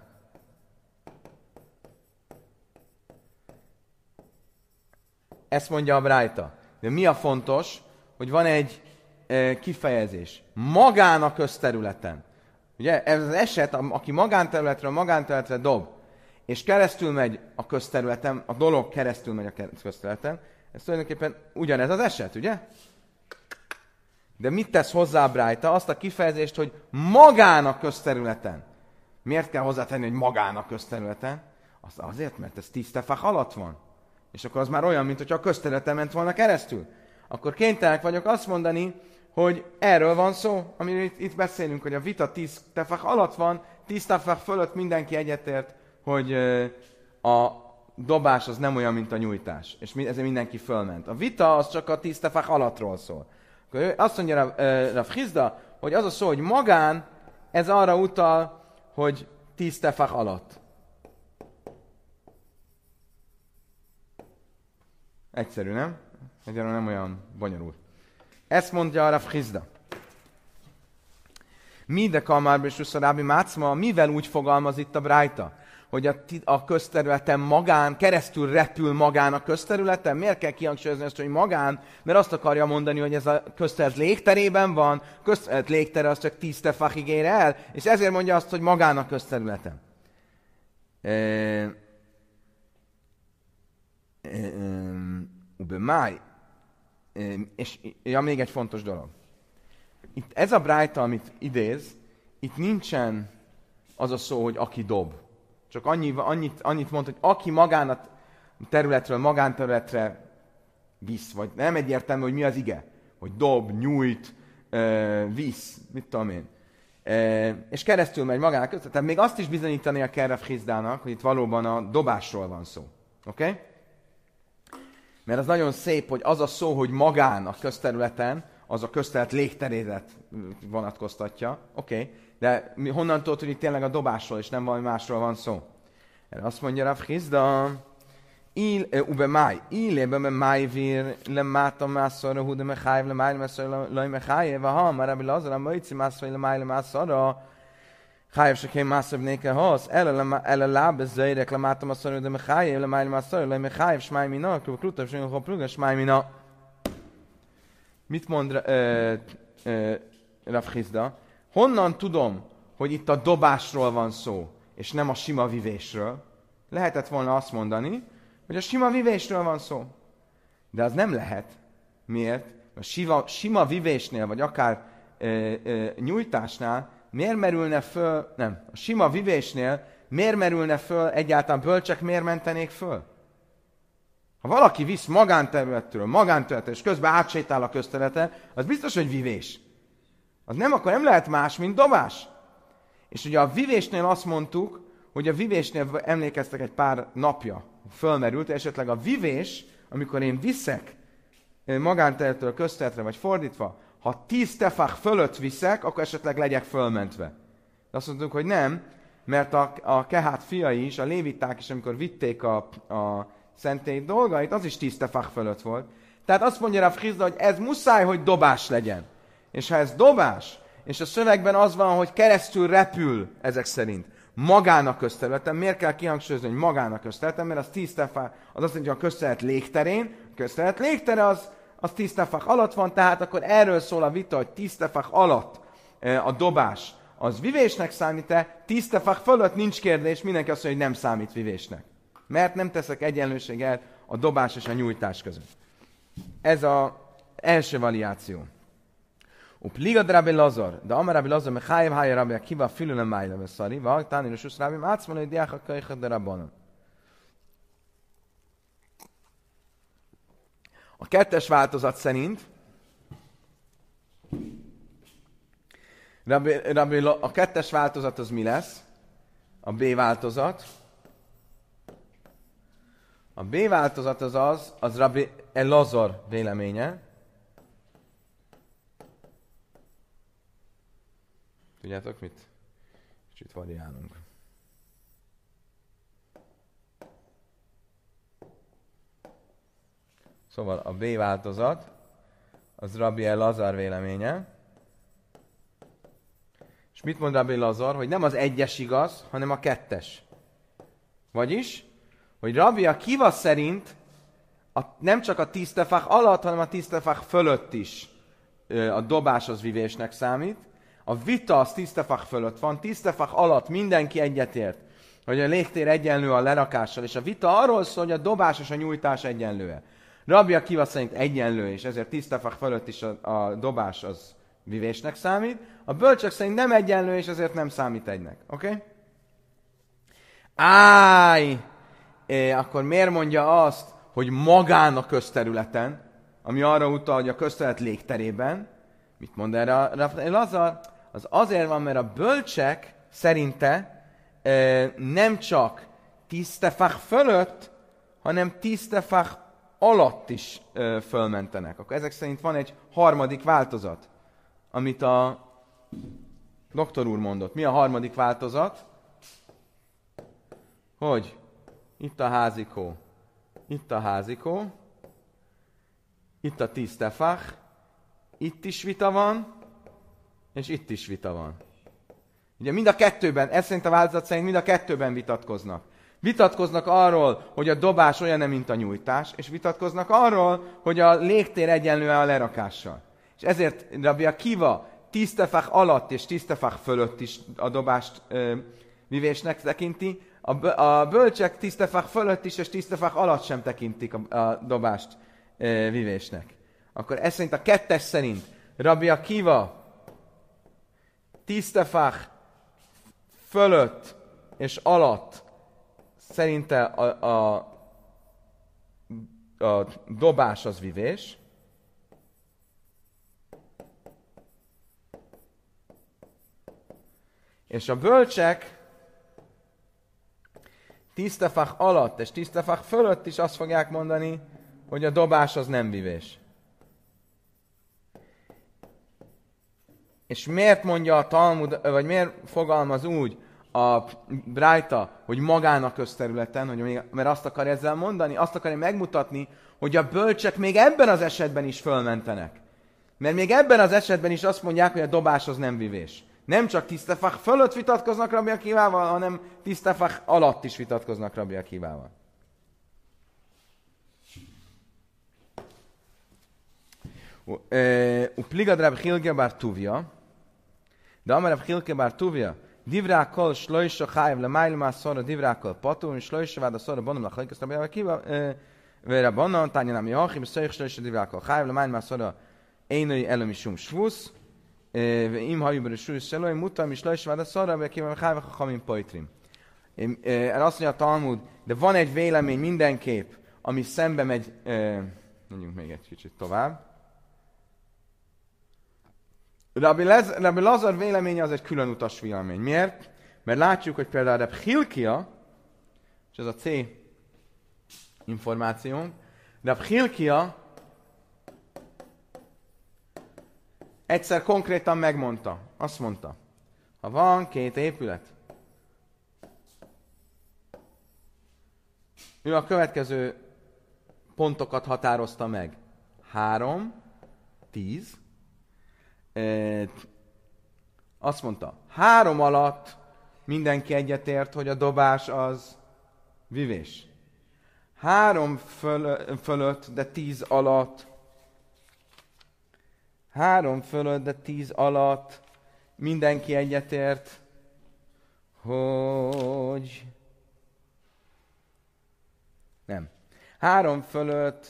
Ezt mondja a Brájta. De mi a fontos, hogy van egy e, kifejezés. Magán a közterületen. Ugye ez az eset, aki magánterületről magánterületre dob, és keresztül megy a közterületen, a dolog keresztül megy a közterületen, ez tulajdonképpen ugyanez az eset, ugye? De mit tesz hozzá a Brájta? Azt a kifejezést, hogy magán a közterületen. Miért kell hozzátenni, hogy magán a közterületen? Az azért, mert ez tíz tefach alatt van. És akkor az már olyan, mint hogyha a közterületen ment volna keresztül. Akkor kénytelenek vagyok azt mondani, hogy erről van szó, amiről itt, itt beszélünk, hogy a vita tíz tefach alatt van, tíz tefach fölött mindenki egyetért, hogy a dobás az nem olyan, mint a nyújtás. És ezért mindenki fölment. A vita az csak a tíz tefach alattról szól. Akkor azt mondja Rav Hizda, hogy az a szó, hogy magán, ez arra utal, hogy tíz tefach alatt. Egyszerű, nem? Egyáltalán nem olyan bonyolult. Ezt mondja Rav Hizda. Mi de Kalmár és Rábi Mácma, mivel úgy fogalmaz itt a Brájta, hogy a, a közterületen magán, keresztül repül magán a közterületen? Miért kell kihangsúlyozni ezt, hogy magán? Mert azt akarja mondani, hogy ez a közterület légterében van, közterület légtere az csak tíz tefachig ér el, és ezért mondja azt, hogy magán a közterületen. E, e, e, Ubemáj. E, és ja, még egy fontos dolog. Itt ez a Brájta, amit idéz, itt nincsen az a szó, hogy aki dob. Csak annyi, annyit, annyit mond, hogy aki magán a területről magánterületre visz, vagy nem egyértelmű, hogy mi az ige. Hogy dob, nyújt, visz, mit tudom én. És keresztül megy magán között. Tehát még azt is bizonyítania kell Rav Hizdának, hogy itt valóban a dobásról van szó. Oké? Okay? Mert az nagyon szép, hogy az a szó, hogy magán a közterületen, az a közterület légterét vonatkoztatja. Oké, okay. De mi honnan tudod, hogy itt tényleg a dobásról, és nem valami másról van szó? Erre azt mondja Rav Hizda, ube máj, illébe me májvír, le máta mászorra, hu de mechájv, le máj, le mászorra, le mechájv, ha, már rabbi Lazar, a maici mászorra, le máj, le mászorra, chájv se kém mászorra, néke hasz, ele lábe zöjrek, le máta mászorra, de mechájv, le máj, le mászorra, le mechájv, smáj mina, klutav, sőn, ha pluga, smáj mina. Mit mond uh, uh, Rav Hizda? Honnan tudom, hogy itt a dobásról van szó, és nem a sima vivésről? Lehetett volna azt mondani, hogy a sima vivésről van szó. De az nem lehet. Miért? A sima, sima vivésnél, vagy akár uh, uh, nyújtásnál miért merülne föl, nem, a sima vivésnél miért merülne föl, egyáltalán bölcsek miért mentenék föl? Ha valaki visz magánterületről, magánterületről, és közben átsétál a közterületen, az biztos, hogy vivés. Az nem, akkor nem lehet más, mint dobás. És ugye a vivésnél azt mondtuk, hogy a vivésnél emlékeztek egy pár napja, fölmerült, esetleg a vivés, amikor én viszek magánterületről közterületre, vagy fordítva, ha tíz tefach fölött viszek, akkor esetleg legyek fölmentve. De azt mondtuk, hogy nem, mert a, a Kehát fiai is, a léviták is, amikor vitték a, a szentély dolgait, az is tíz tefach fölött volt. Tehát azt mondja Rav Hizda, hogy ez muszáj, hogy dobás legyen. És ha ez dobás, és a szövegben az van, hogy keresztül repül ezek szerint magán a közterületen, miért kell kihangsúlyozni, hogy magán a közterületen, mert az tíz tefach, az azt mondja, hogy a közterület légterén, a közterület légtere az az tíz tefach alatt van, tehát akkor erről szól a vita, hogy tíz tefach alatt a dobás az vivésnek számít-e, tíz tefach fölött nincs kérdés, mindenki azt mondja, hogy nem számít vivésnek. Mert nem teszek egyenlőséget a dobás és a nyújtás között. Ez az első variáció. Upligad Rabbi Lazar, de Amar Rabbi Lazar, mechayev hája Rabbi Akiva, fülülem májra veszari, vahag táni rösus Rabbi, átszmolai diáka kölyhet de Rabbanon. A kettes változat szerint Rabbi, Rabbi, a kettes változat az mi lesz? A B változat. A B változat az az, az Rabbi Elazar véleménye. Tudjátok mit? Kicsit variálunk. Szóval a B változat az Rabbi Elazar véleménye. És mit mond Rabbi Elazar? Hogy nem az egyes igaz, hanem a kettes. Vagyis, hogy Rabbi Akiva szerint a, nem csak a tíz tefach alatt, hanem a tíz tefach fölött is a dobás az vivésnek számít. A vita az tíz tefach fölött van, tíz tefach alatt mindenki egyetért, hogy a légtér egyenlő a lerakással, és a vita arról szól, hogy a dobás és a nyújtás egyenlő. Rabbi Akiva szerint egyenlő, és ezért tíz tefach fölött is a, a dobás az vivésnek számít. A bölcsök szerint nem egyenlő, és ezért nem számít egynek. Oké? Okay? Áj! É, akkor miért mondja azt, hogy magán a közterületen, ami arra utal, hogy a közterület légterében, mit mond erre a Lazar? Az azért van, mert a bölcsek szerinte e, nem csak tíz tefach fölött, hanem tíz tefach alatt is e, fölmentenek. Akkor ezek szerint van egy harmadik változat, amit a doktor úr mondott. Mi a harmadik változat? Hogy? Itt a házikó. Itt a házikó. Itt a tíz tefach. Itt is vita van, és itt is vita van. Ugye mind a kettőben, ez szerint a változat szerint mind a kettőben vitatkoznak. Vitatkoznak arról, hogy a dobás olyan, mint a nyújtás, és vitatkoznak arról, hogy a légtér egyenlő a lerakással. És ezért Rabbi Akiva tíz tefach alatt és tíz tefach fölött is a dobást ö, vivésnek tekinti, a, a bölcsek tíz tefach fölött is és tíz tefach alatt sem tekintik a, a dobást ö, vivésnek. Akkor ez szerint a kettes szerint Rabbi Akiva tíz tefach fölött és alatt szerinte a, a, a dobás az vivés. És a bölcsek tíz tefach alatt és tíz tefach fölött is azt fogják mondani, hogy a dobás az nem vivés. És miért mondja a Talmud, vagy miért fogalmaz úgy a Brájta, hogy magán a közterületen, hogy még, mert azt akar ezzel mondani, azt akarja megmutatni, hogy a bölcsek még ebben az esetben is fölmentenek. Mert még ebben az esetben is azt mondják, hogy a dobás az nem vivés. Nem csak tíz tefach fölött vitatkoznak Rabbi Akivával, hanem tíz tefach alatt is vitatkoznak Rabbi Akivával. Upligad Rabbi Chilke bar Tuvia, de amar Rabbi Chilke bar Tuvia, divrá kol shloisha chayev lemayl ma'asora divrá kol patur, és shloisha vád asora bonom lachalik, ezt Rabbi Akiva, vére bonon, tányan ami hachim, szöjjük shloisha divrá kol chayev lemayl ma'asora énői elömisum shvusz, ואם היו ברשות שלו, מותר משלוש ועד עשרה, וכיוון חי וחכמים פויטרים. Erre azt mondja a Talmud, de van egy vélemény mindenképp, ami szembe megy, eh, mondjuk még egy kicsit tovább. Rabbi, Lez, Rabbi Lazar véleménye az egy külön utas vélemény. Miért? Mert látjuk, hogy például Rabbi Chilkia, és ez a C információ, Rabbi Chilkia egyszer konkrétan megmondta, azt mondta, ha van két épület, ő a következő pontokat határozta meg. Három, tíz. E, azt mondta, három alatt mindenki egyetért, hogy a dobás az vivés. Három föl, fölött, de tíz alatt három fölött, de tíz alatt mindenki egyetért, hogy... Nem. Három fölött,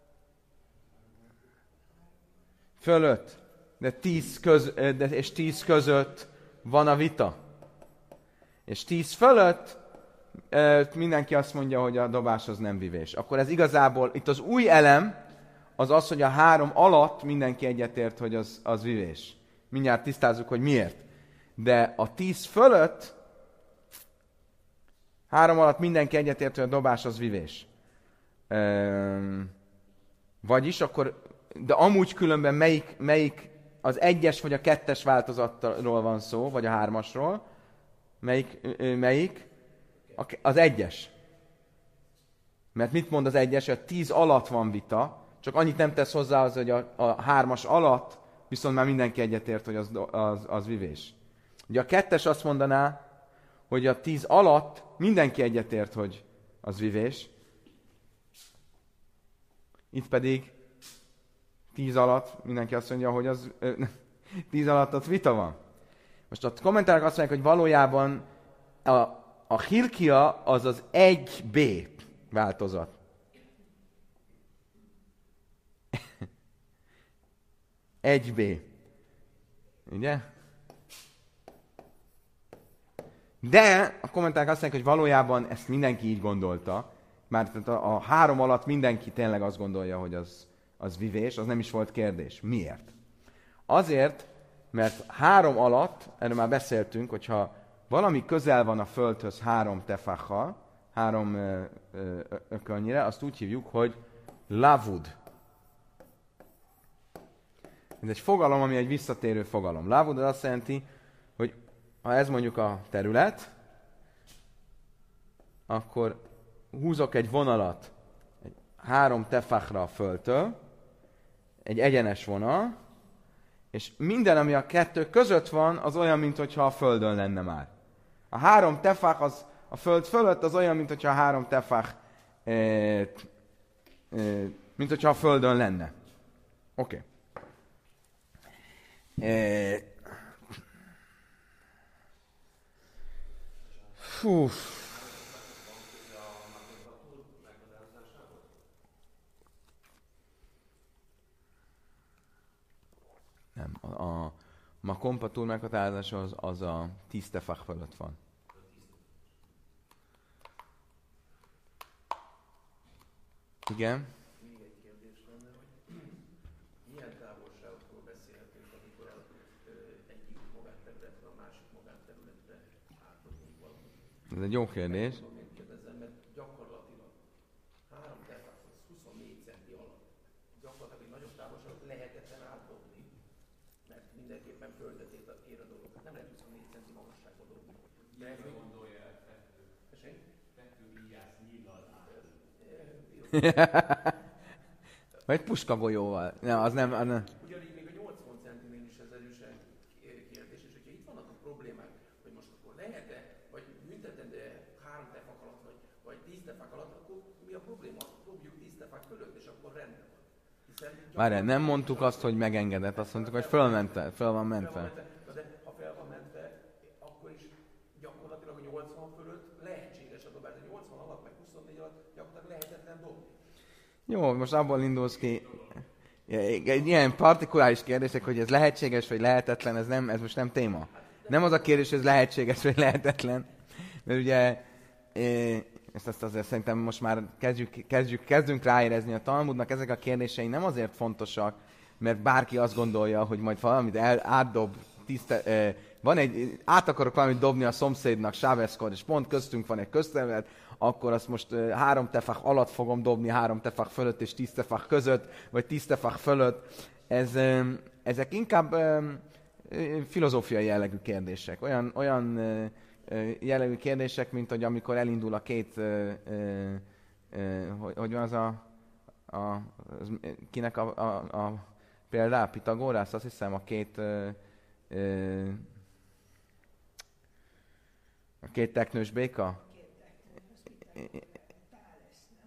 fölött, de tíz köz, de, és tíz között van a vita. És tíz fölött mindenki azt mondja, hogy a dobás az nem vivés. Akkor ez igazából, itt az új elem, az az, hogy a három alatt mindenki egyetért, hogy az, az vivés. Mindjárt tisztázzuk, hogy miért. De a tíz fölött, három alatt mindenki egyetért, hogy a dobás az vivés. Üm, vagyis akkor, de amúgy különben melyik, melyik az egyes vagy a kettes változatról van szó, vagy a hármasról. Melyik? melyik? Az egyes. Mert mit mond az egyes? A tíz alatt van vita, csak annyit nem tesz hozzá az, hogy a, a hármas alatt viszont már mindenki egyetért, hogy az, az, az vivés. Ugye a kettes azt mondaná, hogy a tíz alatt mindenki egyetért, hogy az vivés. Itt pedig tíz alatt mindenki azt mondja, hogy az tíz alatt ott vita van. Most a kommentárok azt mondják, hogy valójában a, a Hilkia az az egy bé változat. egy bé. Ugye? De a kommentárok azt mondják, hogy valójában ezt mindenki így gondolta. Mert a, a három alatt mindenki tényleg azt gondolja, hogy az, az vivés, az nem is volt kérdés. Miért? Azért, mert három alatt, erről már beszéltünk, hogyha valami közel van a földhöz három tefacha, három ö, ö, ökölnyire, azt úgy hívjuk, hogy lavud. Ez egy fogalom, ami egy visszatérő fogalom. Lavud az azt jelenti, hogy ha ez mondjuk a terület, akkor húzok egy vonalat egy három tefachra a földtől, egy egyenes vonal, és minden, ami a kettő között van, az olyan, mintha a földön lenne már. A három tefach az a föld fölött, az olyan, mintha a három tefach, e, e, mint hogyha a földön lenne. Oké. Okay. E, fú. Nem, a, a makompatúr meghatározása az, az a tíz tefach fölött van. Igen? Még egy kérdés lenne, hogy milyen távolságokról beszélhetünk, amikor egyik magánterületre a másik magánterületre átadunk valamit. Ez egy jó kérdés. Én kérdezem, mert gyakorlatilag három tefach az huszonnégy centi alatt. Gyakorlatilag egy nagyobb távolságot lehetetlen átdobni, mert mindenképpen földetét ér a dolog. Nem lehet huszonnégy centi magasságba dobni. De ez gondolja el Pető. Tessék? Pető íjász nyíllal átadni. Vagy puskagolyóval. Nem, az nem... Az nem. Ugyanígy még a nyolcvan centinél is ez erősen kérdés, és hogyha itt vannak a problémák, hogy most akkor lehet-e, vagy büntetendő három tefak alatt, vagy, vagy tíz tefak alatt, akkor mi a probléma? Dobjuk tíz tefak fölött, és akkor rendben van. Várjál, nem mondtuk azt, hogy megengedett, azt mondtuk, hogy fölmente, föl van mentve. De ha fel van mentve, akkor is gyakorlatilag a nyolcvan fölött lehetséges a dobás, de nyolcvan alatt, meg huszonnégy alatt gyakorlatilag lehetetlen dobni. Jó, most abból indulsz ki, egy ilyen partikuláris kérdések, hogy ez lehetséges vagy lehetetlen, ez, nem, ez most nem téma. Nem az a kérdés, hogy ez lehetséges vagy lehetetlen, mert ugye ezt, ezt azért szerintem most már kezdjük, kezdjük, kezdünk ráérezni a Talmudnak, ezek a kérdései nem azért fontosak, mert bárki azt gondolja, hogy majd valamit el, átdob, tiszte, eh, van egy, át akarok valamit dobni a szomszédnak sáveszkor, és pont köztünk van egy közterület, akkor azt most eh, három tefach alatt fogom dobni, három tefach fölött és tíz tefach között, vagy tíz tefach fölött. Ez, eh, ezek inkább eh, filozófiai jellegű kérdések. Olyan, olyan eh, jellegű kérdések, mint hogy amikor elindul a két, eh, eh, hogy, hogy van az a, a az, kinek a, a, a például Pitagórász, azt hiszem a két eh, eh, a két teknős béka?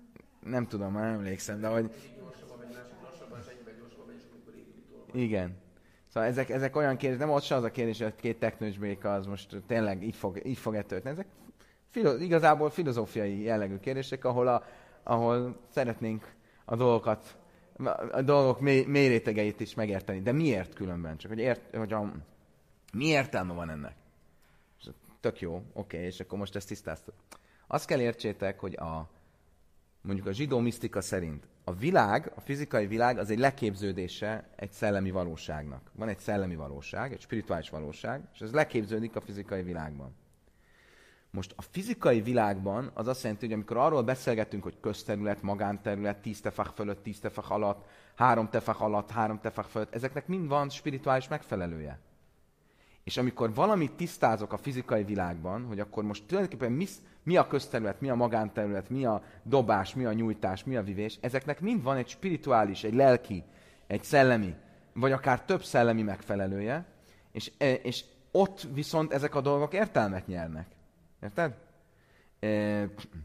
Nem tudom, már nem emlékszem, de hogy... Igen. Szóval ezek, ezek olyan kérdések, nem ott se az a kérdés, hogy két teknős béka az most tényleg így fog, így fog történni. Ezek filo, igazából filozófiai jellegű kérdések, ahol, a, ahol szeretnénk a dolgokat, a dolgok mély, mély rétegeit is megérteni. De miért különben? Csak hogy, ért, hogy a, mi értelme van ennek? Tök jó, oké, okay, és akkor most ezt tisztáztuk. Azt kell értsétek, hogy a, mondjuk a zsidó misztika szerint a világ, a fizikai világ az egy leképződése egy szellemi valóságnak. Van egy szellemi valóság, egy spirituális valóság, és ez leképződik a fizikai világban. Most a fizikai világban az azt jelenti, hogy amikor arról beszélgetünk, hogy közterület, magánterület, tíz tefach fölött, tíz tefach alatt, három tefach alatt, három tefach fölött, ezeknek mind van spirituális megfelelője. És amikor valamit tisztázok a fizikai világban, hogy akkor most tulajdonképpen mi, mi a közterület, mi a magánterület, mi a dobás, mi a nyújtás, mi a vivés, ezeknek mind van egy spirituális, egy lelki, egy szellemi, vagy akár több szellemi megfelelője, és, és ott viszont ezek a dolgok értelmet nyernek. Érted? E,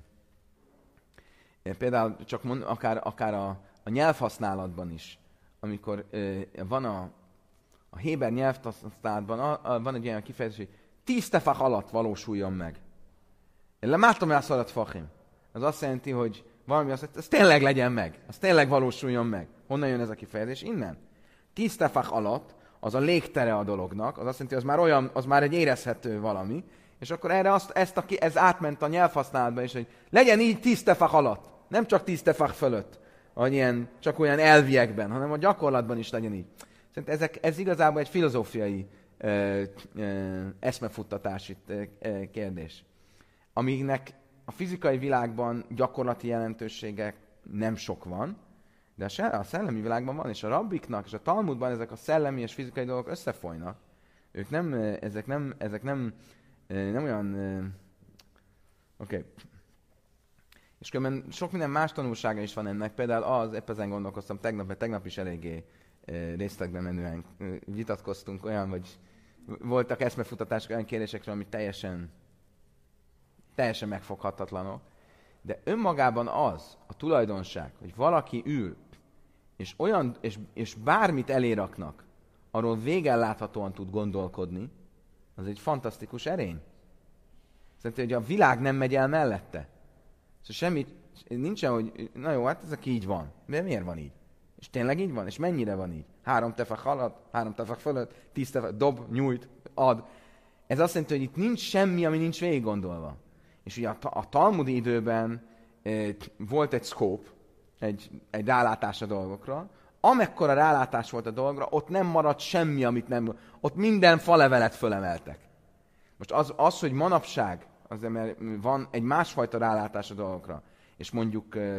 például csak mond, akár, akár a, a nyelvhasználatban is, amikor e, van a A héber nyelvhasználatban van egy olyan kifejezés, hogy tíz tefach alatt valósuljon meg. Lemátom el szarat fachim. Ez azt jelenti, hogy valami azt jelenti, ez tényleg legyen meg. Az tényleg valósuljon meg. Honnan jön ez a kifejezés? Innen. Tíz tefach alatt az a légtere a dolognak, az azt jelenti, hogy az már olyan, az már egy érezhető valami, és akkor erre azt, ezt a, ez átment a nyelvhasználatba is, hogy legyen így tíz tefach alatt. Nem csak tíz tefach fölött, vagy ilyen, csak olyan elviekben, hanem a gyakorlatban is legyen így. Szerintem ezek, ez igazából egy filozófiai ö, ö, eszmefuttatási ö, kérdés, amiknek a fizikai világban gyakorlati jelentősége nem sok van, de a szellemi világban van, és a rabbiknak és a Talmudban ezek a szellemi és fizikai dolgok összefolynak. Ők nem, ezek nem, ezek nem, nem olyan... Oké. Okay. És különben sok minden más tanulsága is van ennek, például az, épp ezen gondolkoztam tegnap, mert tegnap is eléggé részletekben menően vitatkoztunk olyan, vagy voltak eszmefutatások olyan kérdésekről, ami teljesen, teljesen megfoghatatlanok. De önmagában az a tulajdonság, hogy valaki ül, és, olyan, és, és bármit eléraknak, arról végelláthatóan tud gondolkodni, az egy fantasztikus erény. Szerintem, hogy a világ nem megy el mellette. Szóval semmit, nincsen, hogy na jó, hát ez aki így van. De miért van így? És tényleg így van? És mennyire van így? Három tefach alatt, három tefach fölött, tíz tefach, dob, nyújt, ad. Ez azt jelenti, hogy itt nincs semmi, ami nincs végig gondolva. És ugye a, a talmudi időben e, volt egy szkóp, egy, egy rálátás a dolgokra. Amekkora rálátás volt a dolgokra, ott nem maradt semmi, amit nem... Ott minden falevelet fölemeltek. Most az, az hogy manapság, azért, mert van egy másfajta rálátás a dolgokra, és mondjuk... E,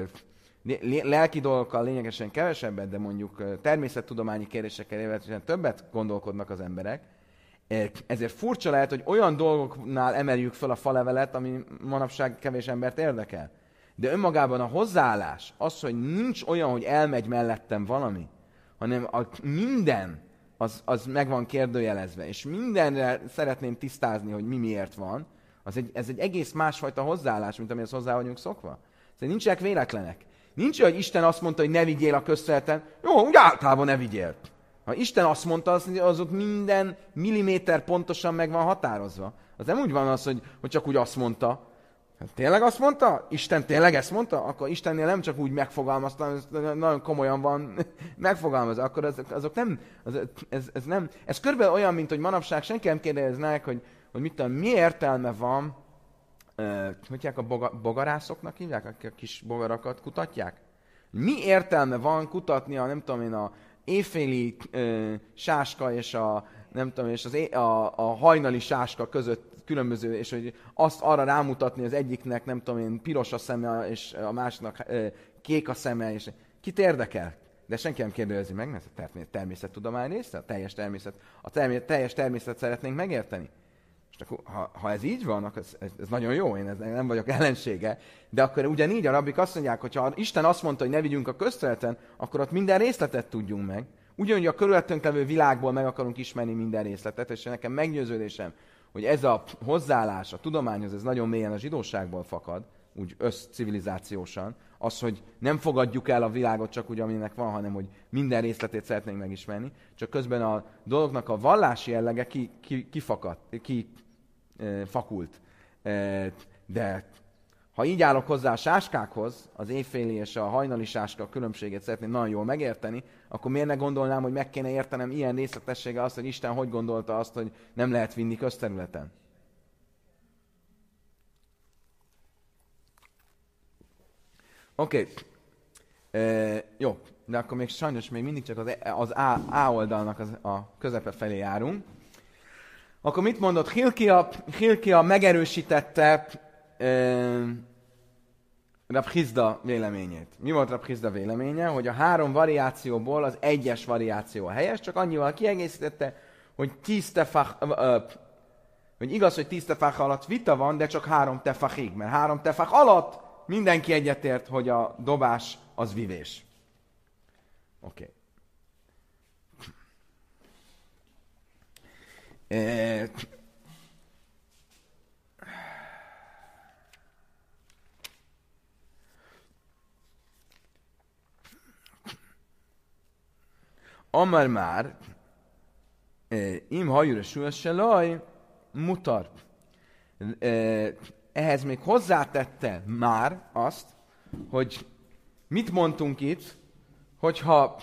lelki dolgokkal lényegesen kevesebbet, de mondjuk természettudományi kérdésekkel illetve többet gondolkodnak az emberek. Ezért furcsa lehet, hogy olyan dolgoknál emeljük fel a falevelet, ami manapság kevés embert érdekel. De önmagában a hozzáállás, az, hogy nincs olyan, hogy elmegy mellettem valami, hanem a minden az, az meg van kérdőjelezve, és mindenre szeretném tisztázni, hogy mi miért van, az egy, ez egy egész másfajta hozzáállás, mint amihez hozzá vagyunk szokva. Szóval nincsenek véletlenek. Nincs olyan, hogy Isten azt mondta, hogy ne vigyél a közterületen. Jó, úgy általában ne vigyél. Ha Isten azt mondta, az, az ott minden milliméter pontosan meg van határozva. Az nem úgy van az, hogy, hogy csak úgy azt mondta. Hát tényleg azt mondta? Isten tényleg ezt mondta? Akkor Istennél nem csak úgy megfogalmazta, ez nagyon komolyan van megfogalmazva. Akkor azok, azok nem, az, ez, ez nem... Ez körülbelül olyan, mint hogy manapság senki nem kérdeznek, hogy, hogy mit tudom, mi értelme van, Uh, hogy hívják a boga, bogarászoknak hívják, akik a kis bogarakat kutatják? Mi értelme van kutatni a, nem tudom én, a éjféli uh, sáska és a, nem tudom, és az é, a, a hajnali sáska között különböző, és hogy azt arra rámutatni az egyiknek, nem tudom én, piros a szeme, és a másiknak uh, kék a szeme, és kit érdekel? De senki nem kérdezi meg, ez a természettudomány része, a teljes természet, a természet, teljes természet szeretnénk megérteni. Ha, ha ez így van, akkor ez, ez, ez nagyon jó, én ez, nem vagyok ellensége, de akkor ugyanígy a rabbik azt mondják, hogy ha Isten azt mondta, hogy ne vigyünk a közterületen, akkor ott minden részletet tudjunk meg. Ugyanúgy a körülöttünk levő világból meg akarunk ismerni minden részletet, és nekem meggyőződésem, hogy ez a hozzáállás a tudományhoz, ez nagyon mélyen a zsidóságból fakad, úgy összcivilizációsan. Az, hogy nem fogadjuk el a világot csak úgy, aminek van, hanem hogy minden részletét szeretnénk megismerni. Csak közben a dolognak a vallási jellege ki, ki, kifakadt, ki e, fakult. E, de ha így állok hozzá a sáskákhoz, az éjféli és a hajnali sáska különbségét szeretném nagyon jól megérteni, akkor miért ne gondolnám, hogy meg kéne értenem ilyen részletességgel azt, hogy Isten hogy gondolta azt, hogy nem lehet vinni közterületen. Oké. Okay. E, jó, de akkor még sajnos még mindig csak az, az A, A oldalnak az, a közepe felé járunk. Akkor mit mondott Hilkia? Hilkia megerősítette e, Rab Hizda véleményét. Mi volt Rab Hizda véleménye? Hogy a három variációból az egyes variáció a helyes, csak annyival kiegészítette, hogy tíz tefach, ö, hogy igaz, hogy tíz tefach alatt vita van, de csak három tefachig, mert három tefach alatt mindenki egyetért, hogy a dobás az vivés. Oké. Okay. E... Amar már, im hajúra súlyos se laj, mutar. Ehhez még hozzátette már azt, hogy mit mondtunk itt, hogyha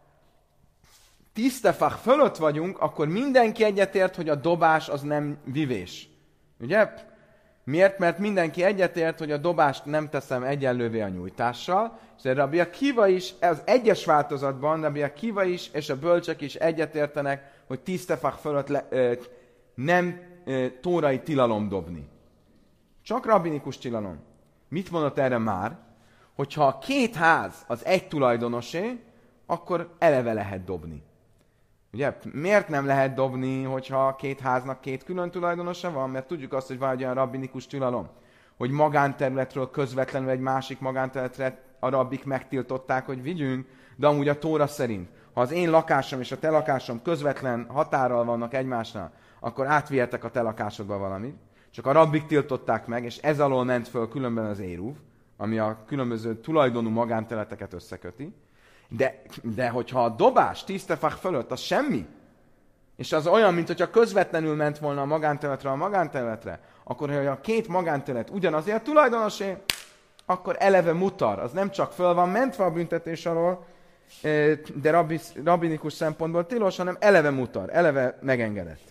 tíz tefach fölött vagyunk, akkor mindenki egyetért, hogy a dobás az nem vivés. Ugye? Miért? Mert mindenki egyetért, hogy a dobást nem teszem egyenlővé a nyújtással, és Rabbi Akiva is, az egyes változatban Rabbi Akiva is, és a bölcsek is egyetértenek, hogy tíz tefach fölött le, ö, nem ö, tórai tilalom dobni. Csak rabbinikus tilalom. Mit mondott erre már? Hogyha a két ház az egy tulajdonosé, akkor eleve lehet dobni. Ugye? Miért nem lehet dobni, hogyha a két háznak két külön tulajdonosa van? Mert tudjuk azt, hogy van egy olyan rabbinikus tilalom, hogy magánterületről közvetlenül egy másik magánterületre a rabbik megtiltották, hogy vigyünk, de amúgy a Tóra szerint, ha az én lakásom és a te lakásom közvetlen határral vannak egymásnál, akkor átvihetek a te lakásodba valamit. Csak a rabbik tiltották meg, és ez alól ment föl különben az éruv, ami a különböző tulajdonú magánterületeket összeköti. De, de hogyha a dobás tíz tefach fölött, az semmi, és az olyan, mint hogyha közvetlenül ment volna a magánterületre a magánterületre, akkor, ha a két magánterület ugyanazért tulajdonosé, akkor eleve mutar. Az nem csak föl van mentve a büntetés alól, de rabbi, rabbinikus szempontból tilos, hanem eleve mutar, eleve megengedett.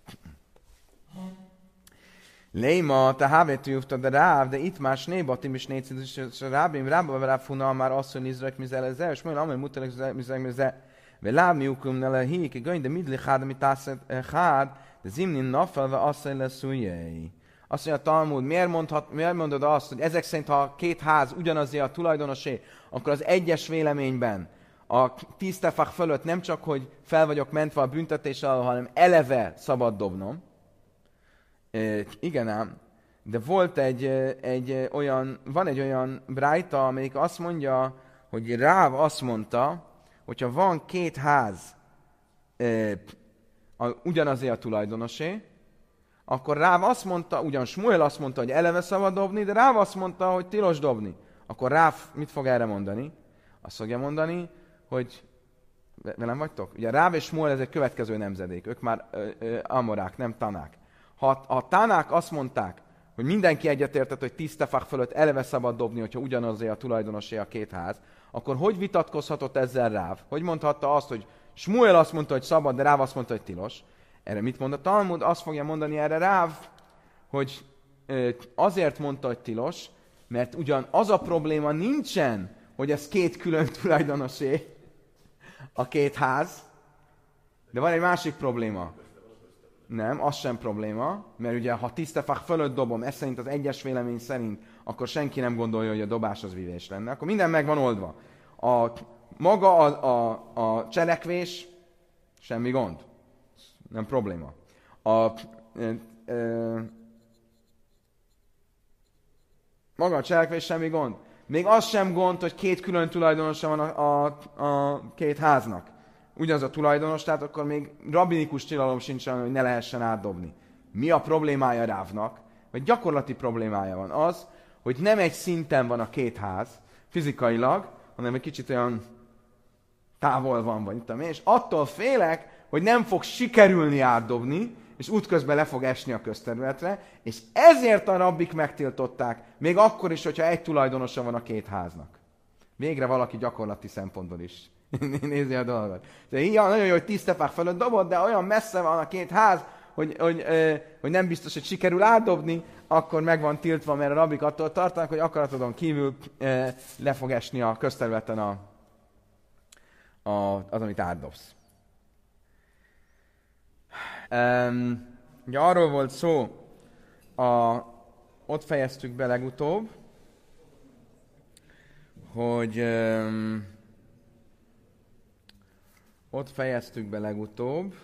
Léma, te hávet jövta, de ráv, de itt más nébatim is négyszínűs, és rábim, rába ráb funa, már asszony izrek mizel és majd amely mutalek mizel mizel, ve lábmi ukum nele hík, göny, de midli hád, amit tászett hád, de zimnin nafelve asszony lesz ujjei. Azt mondja a Talmud, miért, mondhat, miért mondod azt, hogy ezek szerint, ha a két ház ugyanazért a tulajdonosé, akkor az egyes véleményben a tíz tefach fölött nem csak, hogy fel vagyok mentve a büntetés alól, hanem eleve szabad dobnom. E, igen ám, de volt egy, egy olyan, van egy olyan brájta, amelyik azt mondja, hogy Ráv azt mondta, hogyha van két ház e, a, ugyanazért a tulajdonosé, akkor Ráv azt mondta, ugyan Smuel azt mondta, hogy eleve szabad dobni, de Ráv azt mondta, hogy tilos dobni. Akkor Ráv mit fog erre mondani? Azt fogja mondani, hogy velem vagytok? Ugye Ráv és Smuel ez egy következő nemzedék, ők már ö, ö, amorák, nem tanák. Ha a tanák azt mondták, hogy mindenki egyetértett, hogy tíz tefach fölött eleve szabad dobni, hogyha ugyanazért a tulajdonosé a két ház, akkor hogy vitatkozhatott ezzel Ráv? Hogy mondhatta azt, hogy Smuel azt mondta, hogy szabad, de Ráv azt mondta, hogy tilos? Erre mit mond a Talmud? Azt fogja mondani erre Ráv, hogy azért mondta, hogy tilos, mert ugyan az a probléma nincsen, hogy ez két külön tulajdonosé, a két ház, de van egy másik probléma. Nem, az sem probléma, mert ugye ha tíz tefach fölött dobom, ez szerint az egyes vélemény szerint, akkor senki nem gondolja, hogy a dobás az vivés lenne. Akkor minden meg van oldva. A, maga a, a, a cselekvés, semmi gond. Nem probléma. A, e, e, maga a cselekvés semmi gond. Még az sem gond, hogy két külön tulajdonosa van a, a, a két háznak. Ugyanaz a tulajdonos, tehát akkor még rabbinikus tilalom sincsen, hogy ne lehessen átdobni. Mi a problémája Rávnak? Vagy gyakorlati problémája van az, hogy nem egy szinten van a két ház, fizikailag, hanem egy kicsit olyan távol van, vagy tudom én, és attól félek, hogy nem fog sikerülni átdobni, és útközben le fog esni a közterületre, és ezért a rabbik megtiltották, még akkor is, hogyha egy tulajdonosa van a két háznak. Végre valaki gyakorlati szempontból is nézi a dolgot. Ja, nagyon jó, hogy tíz tefák fölött dobott, de olyan messze van a két ház, hogy, hogy, hogy nem biztos, hogy sikerül átdobni, akkor meg van tiltva, mert a rabbik attól tartanak, hogy akaratodon kívül le fog esni a közterületen a, a, az, amit átdobsz. Um, ugye arról volt szó, a, ott fejeztük be legutóbb, hogy um, ott fejeztük be legutóbb,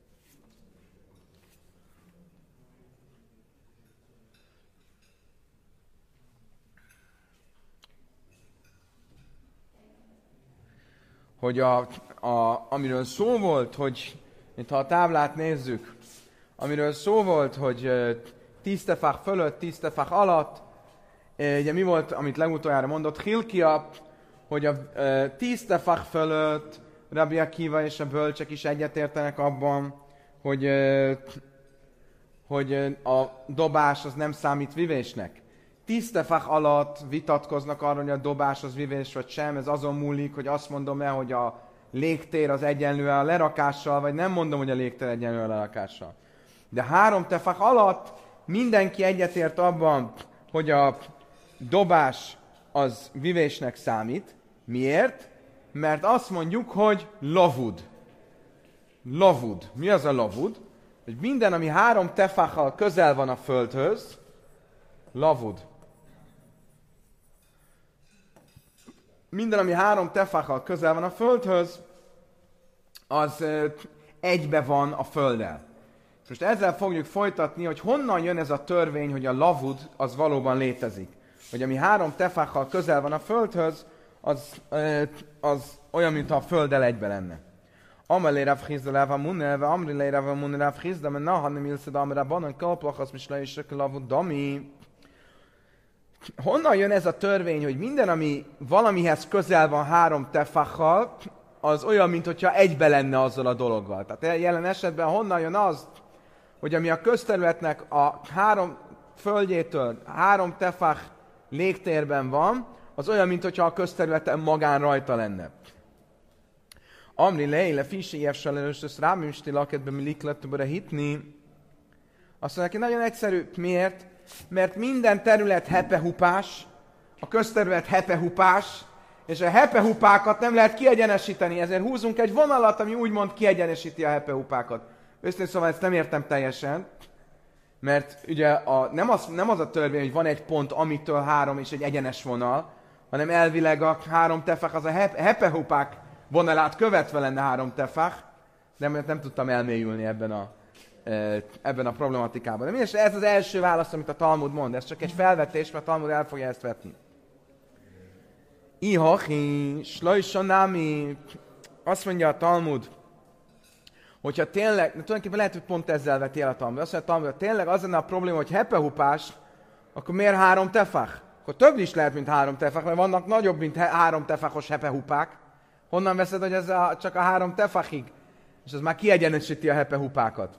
hogy a, a, amiről szó volt, hogy ha a táblát nézzük, amiről szó volt, hogy tíz tefák fölött, tíz tefák alatt, ugye mi volt, amit legutoljára mondott Hilkia, hogy a tíz tefák fölött Rabbi Akiva és a bölcsek is egyetértenek abban, hogy, hogy a dobás az nem számít vivésnek. Tíz tefák alatt vitatkoznak arról, hogy a dobás az vivés vagy sem, ez azon múlik, hogy azt mondom el, hogy a légtér az egyenlő a lerakással, vagy nem mondom, hogy a légtér egyenlő a lerakással. De három tefák alatt mindenki egyetért abban, hogy a dobás az vivésnek számít. Miért? Mert azt mondjuk, hogy lavud. Lavud. Mi az a lavud? Hogy minden, ami három tefákkal közel van a földhöz, lavud. Minden, ami három tefákkal közel van a földhöz, az egybe van a földdel. Most ezzel fogjuk folytatni, hogy honnan jön ez a törvény, hogy a lavud az valóban létezik. Hogy ami három tefákkal közel van a földhöz, az, az olyan, mintha a földdel egybe lenne. Amelé Rav Chizda Rav Amunel, Amrilé Rav Amunel Rav Chizda, mert naha nem ilszed amire banan kalplachas, misle is lavud dami. Honnan jön ez a törvény, hogy minden, ami valamihez közel van három tefákkal, az olyan, mintha egybe lenne azzal a dologgal. Tehát jelen esetben honnan jön az, hogy ami a közterületnek a három földjétől három tefák légtérben van, az olyan, mintha a közterületen magán rajta lenne. Amri leile fisi évselős, ezt rámim stilakedbe mi liklettöbbre hitni. Azt mondja, hogy nagyon egyszerű. Miért? Mert minden terület hepehupás, a közterület hepehupás, és a hepehupákat nem lehet kiegyenesíteni, ezért húzunk egy vonalat, ami úgymond kiegyenesíti a hepehupákat. Őszintén szóval ezt nem értem teljesen, mert ugye a, nem, az, nem az a törvény, hogy van egy pont, amitől három és egy egyenes vonal, hanem elvileg a három tefák, az a hep, hepehupák vonalát követve lenne három tefák, de nem, nem tudtam elmélyülni ebben a, ebben a problematikában. De mindest ez az első válasz, amit a Talmud mond, ez csak egy felvetés, mert a Talmud el fogja ezt vetni. Ihachi, slajsanami, azt mondja a Talmud, hogyha tényleg, tulajdonképpen lehet, hogy pont ezzel veti el a Talmud, azt mondja a Talmud, hogy tényleg az lenne a probléma, hogy hepehupás, akkor miért három tefák? Akkor több is lehet, mint három tefák, mert vannak nagyobb, mint he- három tefákos hepehupák. Honnan veszed, hogy ez a, csak a három tefákig? És ez már kiegyenesíti a hepehupákat.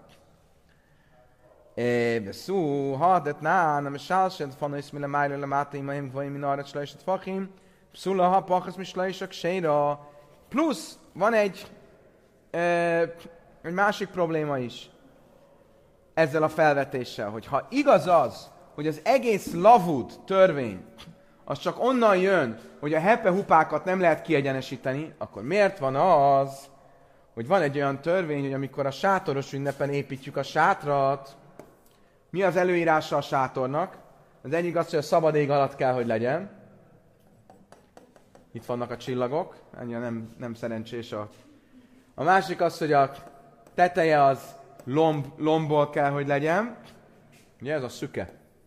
Szó, ha, de ná, nem is sálsed, fana is mille májra le mátéimaim, vagy min arra slajsed fachim, pszula, ha, pachas, mi slajsak séra. Plusz van egy, e, egy másik probléma is ezzel a felvetéssel, hogy ha igaz az, hogy az egész lavud törvény, az csak onnan jön, hogy a hepehupákat nem lehet kiegyenesíteni, akkor miért van az, hogy van egy olyan törvény, hogy amikor a sátoros ünnepen építjük a sátrat, mi az előírása a sátornak? Az egyik az, hogy a szabad ég alatt kell, hogy legyen. Itt vannak a csillagok, ennyire nem, nem szerencsés a... A másik az, hogy a teteje az lomb, lombból kell, hogy legyen. Ugye ez a szüke.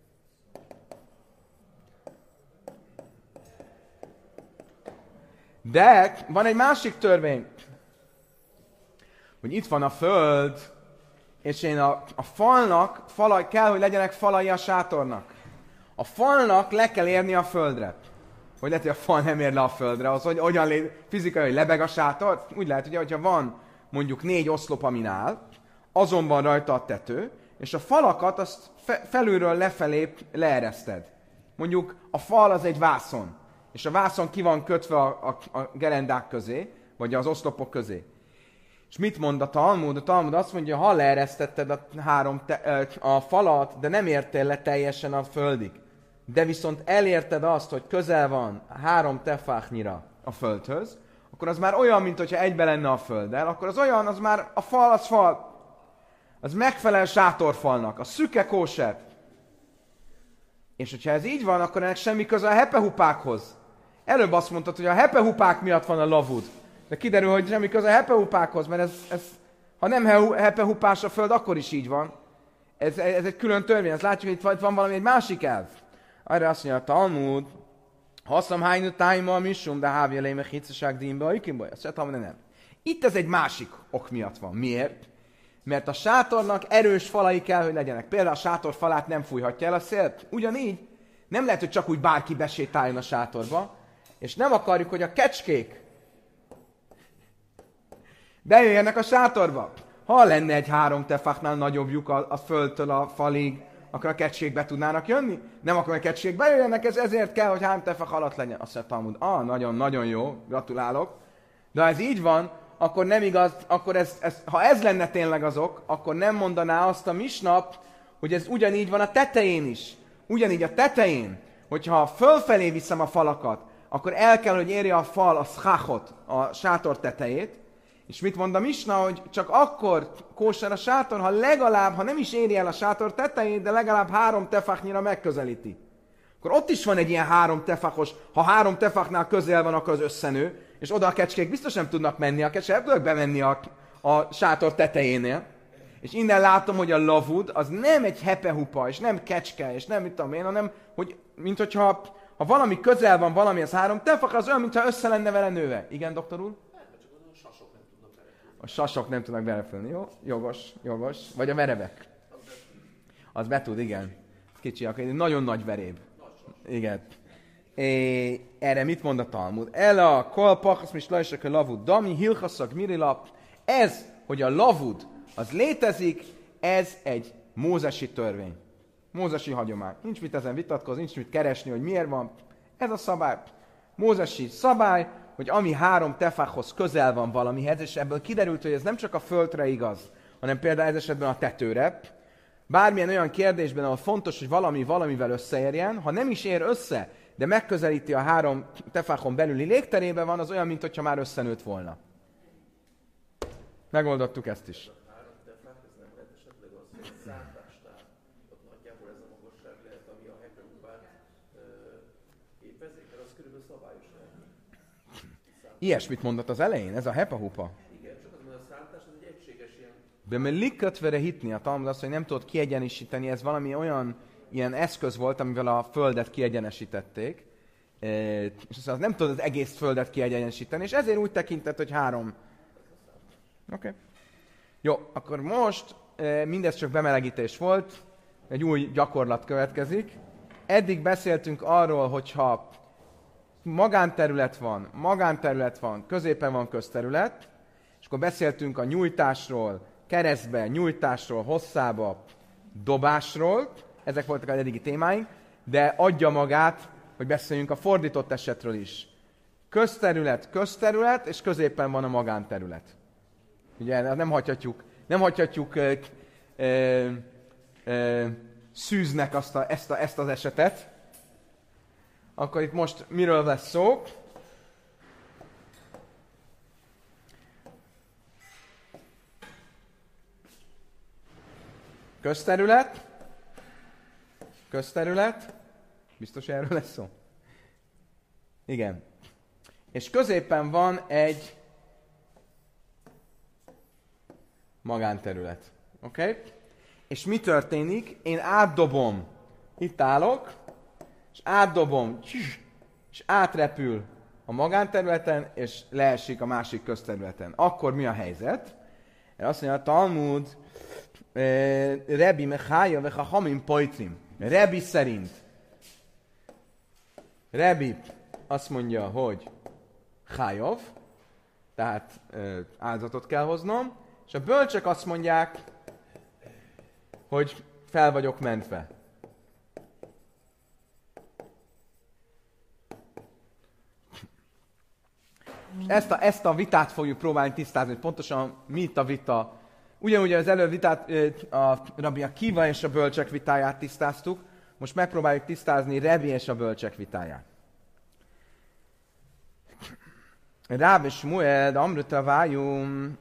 De van egy másik törvény, hogy itt van a föld, és én a, a falnak, falai, kell, hogy legyenek falai a sátornak. A falnak le kell érni a földre. Hogy lehet, hogy a fal nem ér le a földre, az hogy hogyan lé... fizikai, hogy lebeg a sátor? Úgy lehet, ugye, hogyha van mondjuk négy oszlop, amin áll, azon van rajta a tető, és a falakat azt fe- felülről lefelé leereszted. Mondjuk a fal az egy vászon, és a vászon ki van kötve a, a, a gerendák közé, vagy az oszlopok közé. És mit mond a Talmud? A Talmud azt mondja, ha leeresztetted a, három te- a falat, de nem értél le teljesen a földig, de viszont elérted azt, hogy közel van három tefáchnyira a földhöz, akkor az már olyan, mint hogyha egybe lenne a földdel, akkor az olyan, az már a fal, az fal. Az megfelel sátorfalnak, a szüke kóser. És hogyha ez így van, akkor ennek semmi köze a hepehupákhoz. Előbb azt mondtad, hogy a hepehupák miatt van a lavud. De kiderül, hogy semmi köze a hepehupákhoz, mert ez, ez, ha nem hepehupás a föld, akkor is így van. Ez, ez egy külön törvény, ezt látjuk, hogy itt van valami egy másik elv. Arra azt mondja a Talmud, haszam hánynu tájma misum, de hávja léme hitzaság dínbe, aikimba. Azt mondja, de nem. Itt ez egy másik ok miatt van. Miért? Mert a sátornak erős falai kell, hogy legyenek. Például a sátor falát nem fújhatja el a szélt. Ugyanígy nem lehet, hogy csak úgy bárki besétáljon a sátorba, és nem akarjuk, hogy a kecskék bejöjjenek a sátorba. Ha lenne egy három tefáknál nagyobb lyuk a, a földtől a falig, akkor a kecskék be tudnának jönni? Nem akkor a kecskék bejöjjenek, ez ezért kell, hogy három tefák alatt legyen. Azt mondja Talmud, ah, nagyon-nagyon jó, gratulálok. De ha ez így van, akkor nem igaz, akkor ez, ez, ha ez lenne tényleg az ok, akkor nem mondaná azt a misnap, hogy ez ugyanígy van a tetején is. Ugyanígy a tetején, hogyha fölfelé viszem a falakat, akkor el kell, hogy érje a fal a szchachot, a sátor tetejét, és mit mond a misna, hogy csak akkor kóser a sátor, ha legalább, ha nem is éri el a sátor tetejét, de legalább három tefáknyira megközelíti. Akkor ott is van egy ilyen három tefákos, ha három tefáknál közel van, akkor az összenő, és oda a kecskék biztos nem tudnak menni, a kecskék nem tudnak bemenni a, a sátor tetejénél. És innen látom, hogy a lavud az nem egy hepehupa, és nem kecske, és nem mit tudom én, hanem, hogy, mint hogyha ha valami közel van valami, az három tefak, az olyan, mintha össze lenne vele nőve. Igen, doktor úr? A sasok nem tudnak belefülni. Jó? Jogos, jogos. Vagy a verebek. Az be tud, igen. Kicsi, akkor egy nagyon nagy veréb. Igen. É, erre mit mond a Talmud? El a kolpach, azt is lajsak a lavud dami, hilchaszak mirilap. Ez, hogy a lavud az létezik, ez egy mózesi törvény. Mózesi hagyomány. Nincs mit ezen vitatkozni, nincs mit keresni, hogy miért van. Ez a szabály. Mózesi szabály, hogy ami három tefákhoz közel van valamihez, és ebből kiderült, hogy ez nem csak a földre igaz, hanem például ez esetben a tetőre. Bármilyen olyan kérdésben, ahol fontos, hogy valami valamivel összeérjen, ha nem is ér össze, de megközelíti a három tefákon belüli légterébe van, az olyan, mintha már összenőtt volna. Megoldottuk ezt is. Ilyesmit mondott az elején, ez a hepahupa. Igen, csak az, hogy a szántás, ez egy egységes ilyen... De mert likkötvere hitni, a Talmud azt, hogy nem tudod kiegyenesíteni, ez valami olyan ilyen eszköz volt, amivel a földet kiegyenesítették, és azt nem tudod az egész földet kiegyenesíteni, és ezért úgy tekintett, hogy három. Oké. Okay. Jó, akkor most mindez csak bemelegítés volt, egy új gyakorlat következik. Eddig beszéltünk arról, hogyha magánterület van, magánterület van, középen van közterület, és akkor beszéltünk a nyújtásról, keresztbe, nyújtásról, hosszába, dobásról, ezek voltak az eddigi témáink, de adja magát, hogy beszéljünk a fordított esetről is. Közterület, közterület, és középen van a magánterület. Ugye nem hagyhatjuk, nem hagyhatjuk ö, ö, ö, szűznek azt a, ezt, a, ezt az esetet. Akkor itt most miről lesz szó? Közterület. Közterület. Biztos erről lesz szó? Igen. És középen van egy magánterület. Oké? Okay? És mi történik? Én átdobom. Itt állok, és átdobom, és átrepül a magánterületen, és leesik a másik közterületen. Akkor mi a helyzet? Azt mondja a Talmud, Rebi mechája ve chachamim pojtrim. Rebi szerint Rebi azt mondja, hogy Chajov, tehát ö, áldozatot kell hoznom, és a bölcsek azt mondják, hogy fel vagyok mentve. És ezt a, ezt a vitát fogjuk próbálni tisztázni, hogy pontosan mi itt a vita. Ugyanúgy az előbb vitát, a Rabbi Akiva és a bölcsek vitáját tisztáztuk, most megpróbáljuk tisztázni Rebi és a bölcsek vitáját. Ráv és Mued, Amruta Vájum,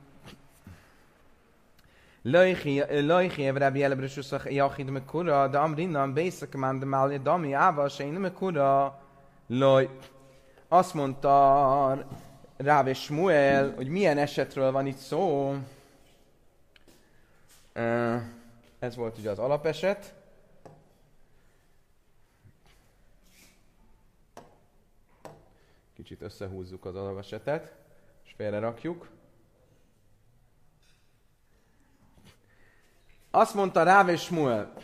Lajchiev Rebi Elebresuszach Jachid Mekura, de Amrinnam Bészakmán, de Máli Dami Áva, Sein Mekura, Laj. Azt mondta Ráv és Muel, hogy milyen esetről van itt szó. Ez volt ugye az alapeset. Kicsit összehúzzuk az alapesetet, és félrerakjuk. Azt mondta Ráv és Muel,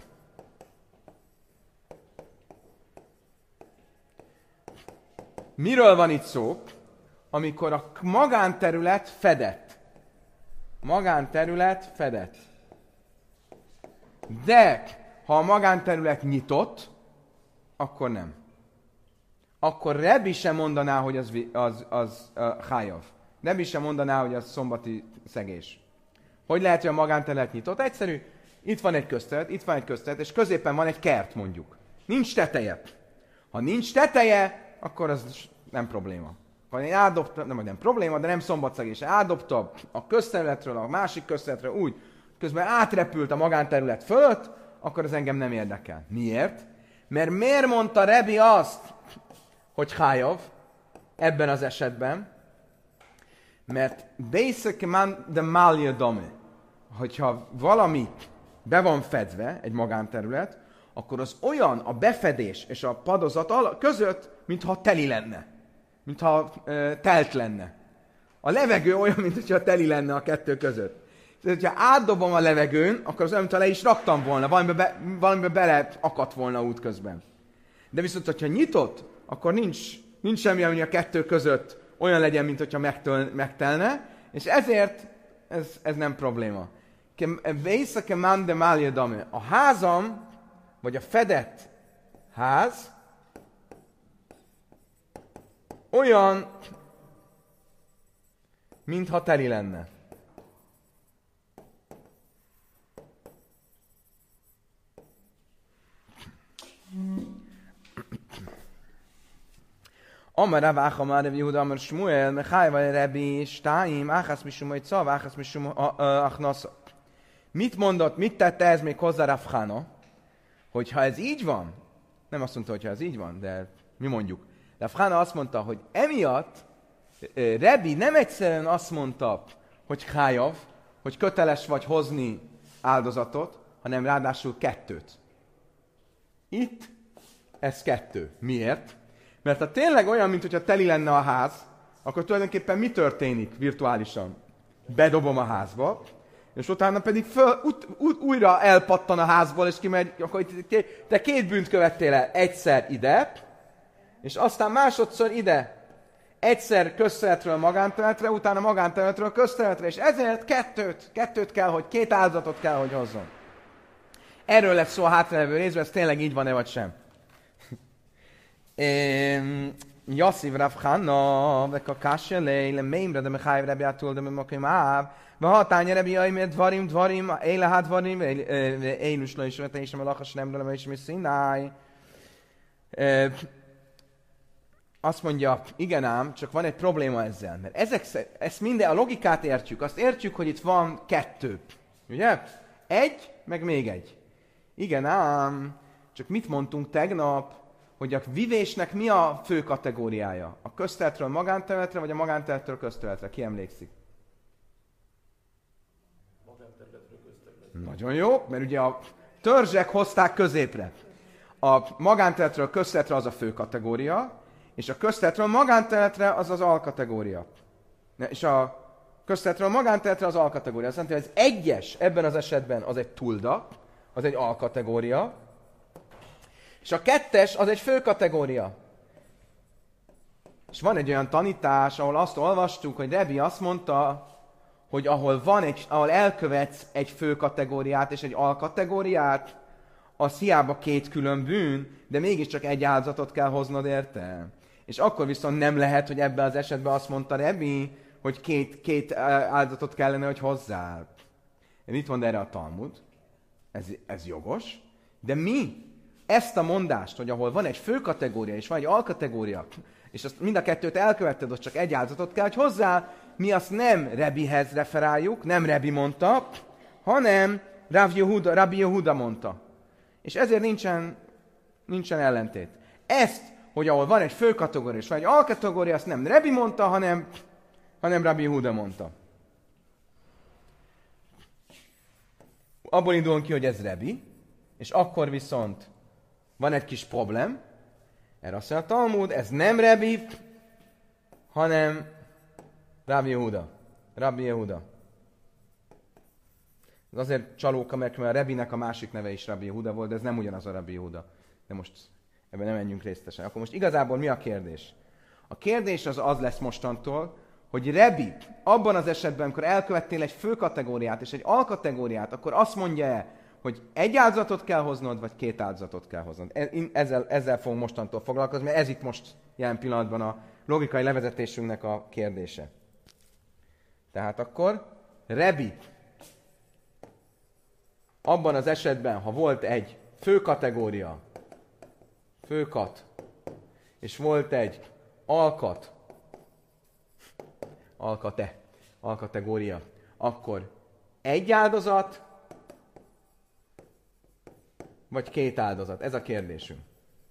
miről van itt szó, amikor a magánterület fedett. Magánterület fedett. De ha a magánterület nyitott, akkor nem. Akkor Rebi sem mondaná, hogy az, az, az uh, Chayav. Rebi sem mondaná, hogy az szombati szegés. Hogy lehet, hogy a magánterület nyitott? Egyszerű. Itt van egy közterület, itt van egy közterület, és középen van egy kert mondjuk. Nincs teteje. Ha nincs teteje, akkor az nem probléma. Ha én átdobtam, nem, nem probléma, de nem szombatszegés. Átdobtam a közterületről a másik közterületről úgy, közben átrepült a magánterület fölött, akkor az engem nem érdekel. Miért? Mert miért mondta Rebi azt, hogy Chayav ebben az esetben? Mert basic man de malja dame. Hogyha valami be van fedve, egy magánterület, akkor az olyan a befedés és a padozat között, mintha teli lenne. Mintha ö, telt lenne. A levegő olyan, mintha teli lenne a kettő között. Tehát, hogyha átdobom a levegőn, akkor az olyan, mintha le is raktam volna, valamibe, be, valamibe bele akadt volna útközben. De viszont, hogyha nyitott, akkor nincs, nincs semmi, ami a kettő között olyan legyen, mint hogyha megtöl, megtelne, és ezért ez, ez nem probléma. A házam, vagy a fedett ház olyan, mintha teli lenne. Amar Rav Acha, Amar Rav Yehuda, Amar Shmuel, Mechai Rebi, Stáim, Achas Mishum Moitza, Achas Mishum Achnasza. Mit mondott, mit tette ez még hozzá Rav Chana? Hogyha ez így van, nem azt mondta, hogyha ez így van, de mi mondjuk. Rav Chana azt mondta, hogy emiatt Rebi nem egyszerűen azt mondta, hogy Chayav, hogy köteles vagy hozni áldozatot, hanem ráadásul kettőt. Itt ez kettő. Miért? Mert ha tényleg olyan, mintha teli lenne a ház, akkor tulajdonképpen mi történik virtuálisan? Bedobom a házba, és utána pedig föl, ut, ut, újra elpattan a házból, és kimegy, akkor te két bűnt követtél el. Egyszer ide, és aztán másodszor ide. Egyszer közterületről magánterületre, utána magánterületről közterületre, és ezért kettőt, kettőt kell, hogy két áldozatot kell, hogy hozzon. Erről lesz szó a hátralevő részben, ez tényleg így van-e vagy sem. Yassiv Rav Chana, veka kashelei, le meimre, de mechayev Rebi atul, de memokim áv, vahatánya Rebi aimé dvarim, dvarim, éle hát dvarim, élus lo is rete is, melachas nemre, le is mi színáj. Azt mondja, igen ám, csak van egy probléma ezzel, mert ezek, ezt minden, a logikát értjük, azt értjük, hogy itt van kettő, ugye? Egy, meg még egy. Igen ám, csak mit mondtunk tegnap, hogy a vivésnek mi a fő kategóriája? A közterületről magánterületre, vagy a magánterületről közterületre? Ki emlékszik? Magánterületről közterületre. Nagyon jó, mert ugye a törzsek hozták középre. A magánterületről közterületre az a fő kategória, és a közterületről magánterületre az az alkategória. És a közterületről magánterületre az alkategória. Azt jelenti, hogy az egyes ebben az esetben az egy tulda, az egy alkategória, és a kettes az egy fő kategória. És van egy olyan tanítás, ahol azt olvastuk, hogy Rebi azt mondta, hogy ahol van egy, ahol elkövetsz egy fő kategóriát és egy alkategóriát, az hiába két külön bűn, de mégiscsak egy áldozatot kell hoznod érte. És akkor viszont nem lehet, hogy ebben az esetben azt mondta Rebi, hogy két, két áldozatot kellene, hogy hozzá. Mit mond erre a Talmud? Ez, ez jogos. De mi ezt a mondást, hogy ahol van egy fő kategória és van egy alkategória, és azt mind a kettőt elkövetted, ott csak egy áldozatot kell, hogy hozzá, mi azt nem Rebihez referáljuk, nem Rebi mondta, hanem Rav Yehuda, Rabbi Yehuda mondta. És ezért nincsen, nincsen ellentét. Ezt, hogy ahol van egy fő kategória és van egy alkategória, azt nem Rebi mondta, hanem, hanem Rabbi Yehuda mondta. Abból indulunk ki, hogy ez Rebi, és akkor viszont van egy kis problém. Erre azt mondja a Talmud, ez nem Rebi, hanem Rabbi Yehuda. Rabbi Yehuda. Ez azért csalóka, mert a Rebinek a másik neve is Rabbi Yehuda volt, de ez nem ugyanaz a Rabbi Yehuda. De most ebben nem menjünk részletesen. Akkor most igazából mi a kérdés? A kérdés az az lesz mostantól, hogy Rebi abban az esetben, amikor elkövettél egy fő kategóriát és egy alkategóriát, akkor azt mondja-e, hogy egy áldozatot kell hoznod, vagy két áldozatot kell hoznod. Ezzel, ezzel fogunk mostantól foglalkozni, mert ez itt most jelen pillanatban a logikai levezetésünknek a kérdése. Tehát akkor Rebi abban az esetben, ha volt egy fő kategória, főkat, és volt egy alkat, alkate, alkategória, akkor egy áldozat, vagy két áldozat? Ez a kérdésünk.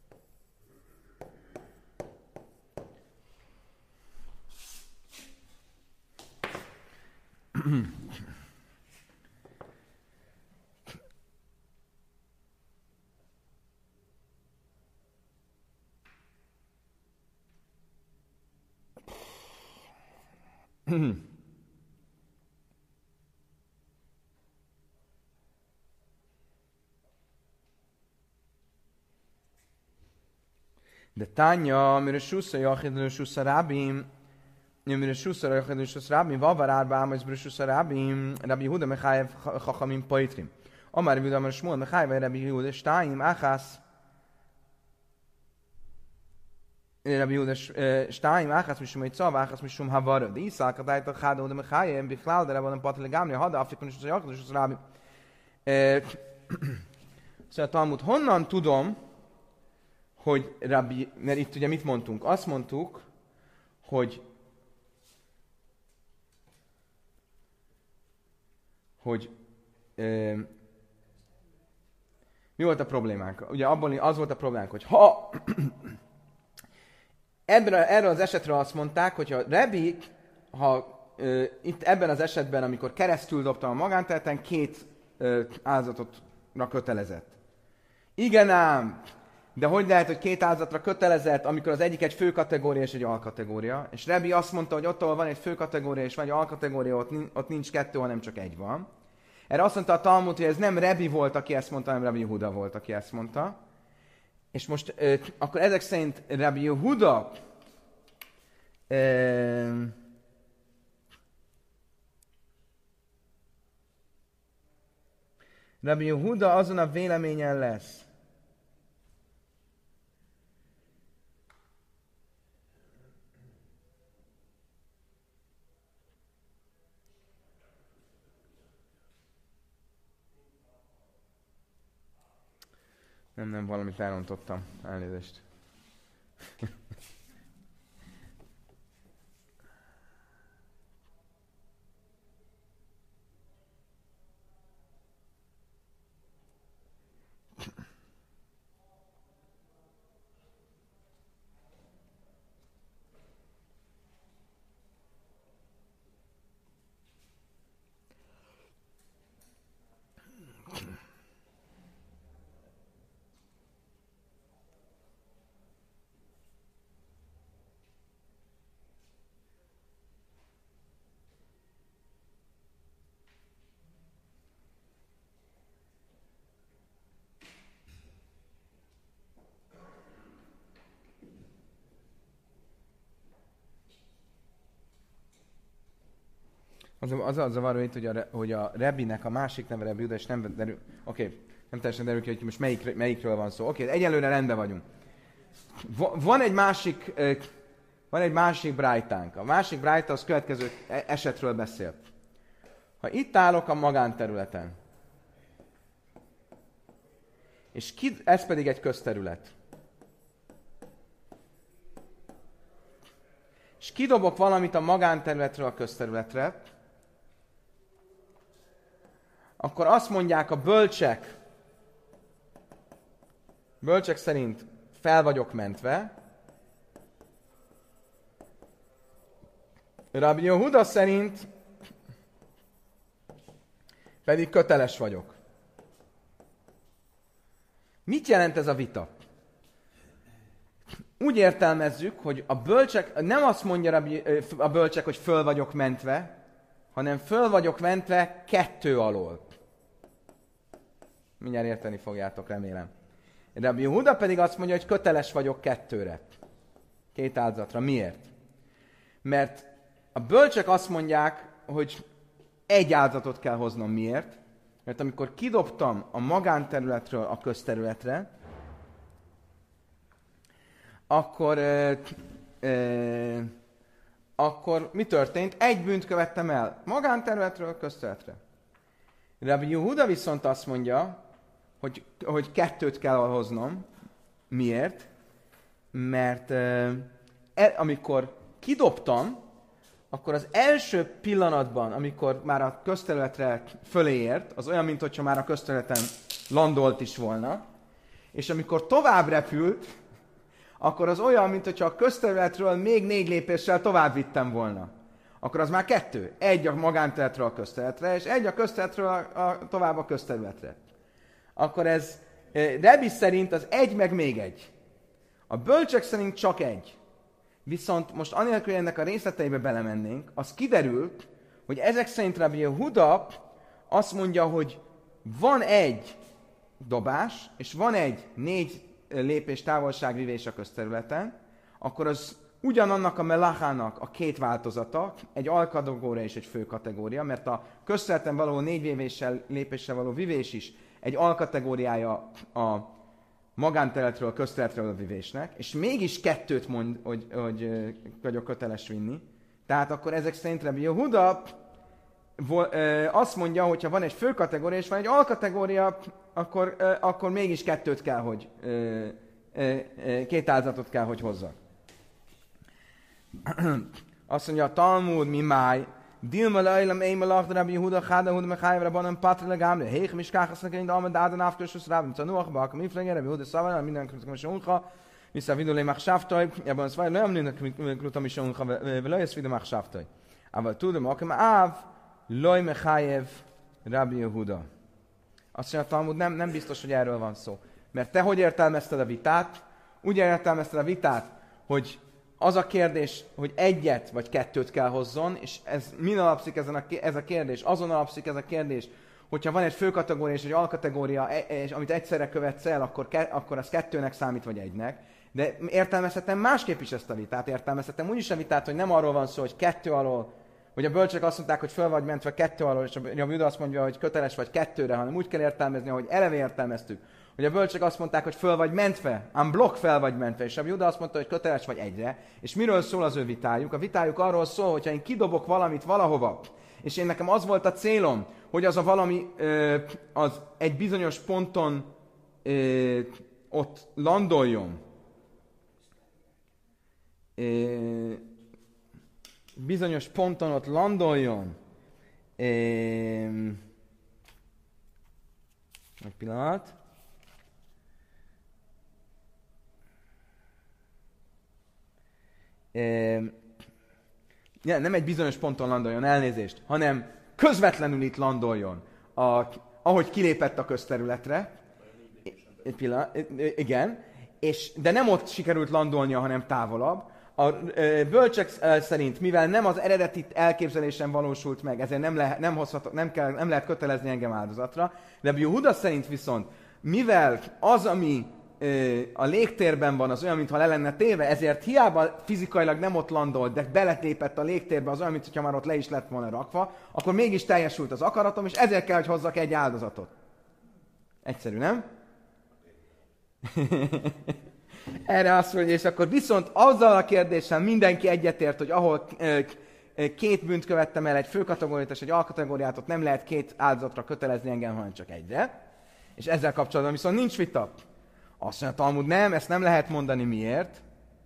De Tanya, mire susza jachid, susza rábim, mire susza jachid, susza rábim, vavar árba ámaz, mire susza rábim, Rabbi Yehuda mechayev chachamim poitrim. Amár Rabbi Yehuda Shmuel mechayev Rabbi Yehuda shtáim áchász, Rabbi Yehuda shtáim áchász misum egy szav, áchász misum havara. De Iszák a tájta cháda oda mechayev, bichlál, de rabban patel legámni, hada afikon susza jachid, susza rábim. Szóval a Talmud, honnan tudom, hogy Rabbi, mert itt ugye mit mondtunk? Azt mondtuk, hogy hogy ö, mi volt a problémánk? Ugye abban az volt a problémánk, hogy ha ebben, erről az esetre azt mondták, hogy a Rabbi, ha ö, itt ebben az esetben, amikor keresztül dobta a magánterületen, két ö, áldozatra kötelezett. Igen ám, de hogy lehet, hogy két áldozatra kötelezett, amikor az egyik egy fő kategória és egy alkategória? És Rebi azt mondta, hogy ott, ahol van egy fő kategória és van egy alkategória, ott, ott nincs kettő, hanem csak egy van. Erre azt mondta a Talmud, hogy ez nem Rebi volt, aki ezt mondta, hanem Rabbi Yehuda volt, aki ezt mondta. És most ö, akkor ezek szerint Rabbi Yehuda ö, Rabbi Yehuda azon a véleményen lesz, Nem, nem, valamit elrontottam. Elnézést. Az az, az a zavaró itt, hogy a, hogy a Rebbinek a másik neve Rebbi Juda, és nem derül, oké, okay, nem teljesen derül ki, hogy most melyik, melyikről van szó. Oké, okay, egyelőre rendben vagyunk. Van egy másik, van egy másik brájtánk. A másik brájta az következő esetről beszél. Ha itt állok a magánterületen, és ki, ez pedig egy közterület, és kidobok valamit a magánterületről a közterületre, akkor azt mondják a bölcsek, bölcsek szerint fel vagyok mentve, Rabbi Yehuda szerint pedig köteles vagyok. Mit jelent ez a vita? Úgy értelmezzük, hogy a bölcsek, nem azt mondja a bölcsek, hogy föl vagyok mentve, hanem föl vagyok mentve kettő alól. Mindjárt érteni fogjátok, remélem. Rabbi Yehuda pedig azt mondja, hogy köteles vagyok kettőre. Két áldozatra. Miért? Mert a bölcsek azt mondják, hogy egy áldozatot kell hoznom. Miért? Mert amikor kidobtam a magánterületről a közterületre, akkor, ö, ö, akkor mi történt? Egy bűnt követtem el. Magánterületről közterületre. Rabbi Yehuda viszont azt mondja, hogy, hogy kettőt kell hoznom. Miért? Mert ö, el, amikor kidobtam, akkor az első pillanatban, amikor már a közterületre fölé ért, az olyan, mintha már a közterületen landolt is volna, és amikor tovább repült, akkor az olyan, mintha a közterületről még négy lépéssel tovább vittem volna. Akkor az már kettő. Egy a magánterületről a közterületre, és egy a közterületről a, a, tovább a közterületre. Akkor ez Rebbi szerint az egy meg még egy. A bölcsek szerint csak egy. Viszont most anélkül, hogy ennek a részleteibe belemennénk, az kiderül, hogy ezek szerint Rabbi Yehuda azt mondja, hogy van egy dobás, és van egy négy lépés távolságvivés a közterületen, akkor az ugyanannak a melachának a két változata, egy alkategória és egy fő kategória, mert a közterületen való négy lépéssel, lépéssel való vivés is egy alkategóriája a magánterületről a közterületről a vivésnek, és mégis kettőt mond, hogy, hogy vagyok köteles vinni. Tehát akkor ezek szerint Rabbi Yehuda azt mondja, hogy ha van egy fő kategória és van egy alkategória, akkor, akkor mégis kettőt kell, hogy két áldozatot kell, hogy hozzak. Azt mondja a Talmud, mi máj, Dilma lejlem éjme lacht Rabbi Yehuda, Chada Huda Mechayev Rabbanan Patre legámle, Heich Miskachas in de Alma Daden Afkursus Rabban Tanuach, Bakam Iflenger, Rabbi Yehuda Szavar, minden krutam is uncha, vissza vidul le machshavtoj, ebben szvaj, lejam linnak krutam is uncha, velejesz vidul machshavtoj. Aval tudom, akem áv, loj Mechayev Rabbi Yehuda. Azt mondja a Talmud, nem, nem biztos, hogy erről van szó. Mert te hogy értelmezted a vitát? Úgy értelmezted a vitát, hogy az a kérdés, hogy egyet vagy kettőt kell hozzon, és ez min alapszik ezen a, ez a kérdés? Azon alapszik ez a kérdés, hogyha van egy főkategória és egy alkategória, és amit egyszerre követsz el, akkor, ke, akkor az kettőnek számít, vagy egynek. De értelmezhetem másképp is ezt a vitát. Értelmezhetem úgy is a vitát, hogy nem arról van szó, hogy kettő alól, hogy a bölcsek azt mondták, hogy föl vagy mentve kettő alól, és a Juda azt mondja, hogy köteles vagy kettőre, hanem úgy kell értelmezni, ahogy eleve értelmeztük, hogy a bölcsek azt mondták, hogy föl vagy mentve, ám blokk fel vagy mentve, és a Juda azt mondta, hogy köteles vagy egyre. És miről szól az ő vitájuk? A vitájuk arról szól, hogyha én kidobok valamit valahova, és én nekem az volt a célom, hogy az a valami ö, az egy bizonyos ponton ö, ott landoljon, ö, bizonyos ponton ott landoljon, ö, egy pillanat, Ja, nem egy bizonyos ponton landoljon, elnézést, hanem közvetlenül itt landoljon, a, ahogy kilépett a közterületre. Egy pillanat, igen, és, de nem ott sikerült landolnia, hanem távolabb. A bölcsek szerint, mivel nem az eredeti elképzelésen valósult meg, ezért nem, lehet, nem, hozhat, nem, kell, nem lehet kötelezni engem áldozatra. De Yehuda szerint viszont, mivel az, ami a légtérben van, az olyan, mintha le lenne téve, ezért hiába fizikailag nem ott landolt, de beletépett a légtérbe, az olyan, mintha már ott le is lett volna rakva, akkor mégis teljesült az akaratom, és ezért kell, hogy hozzak egy áldozatot. Egyszerű, nem? Erre azt mondja, és akkor viszont azzal a kérdéssel mindenki egyetért, hogy ahol két bűnt követtem el, egy főkategóriát és egy alkategóriát, ott nem lehet két áldozatra kötelezni engem, hanem csak egyre. És ezzel kapcsolatban viszont nincs vita. Azt mondja, Talmud nem, ezt nem lehet mondani miért.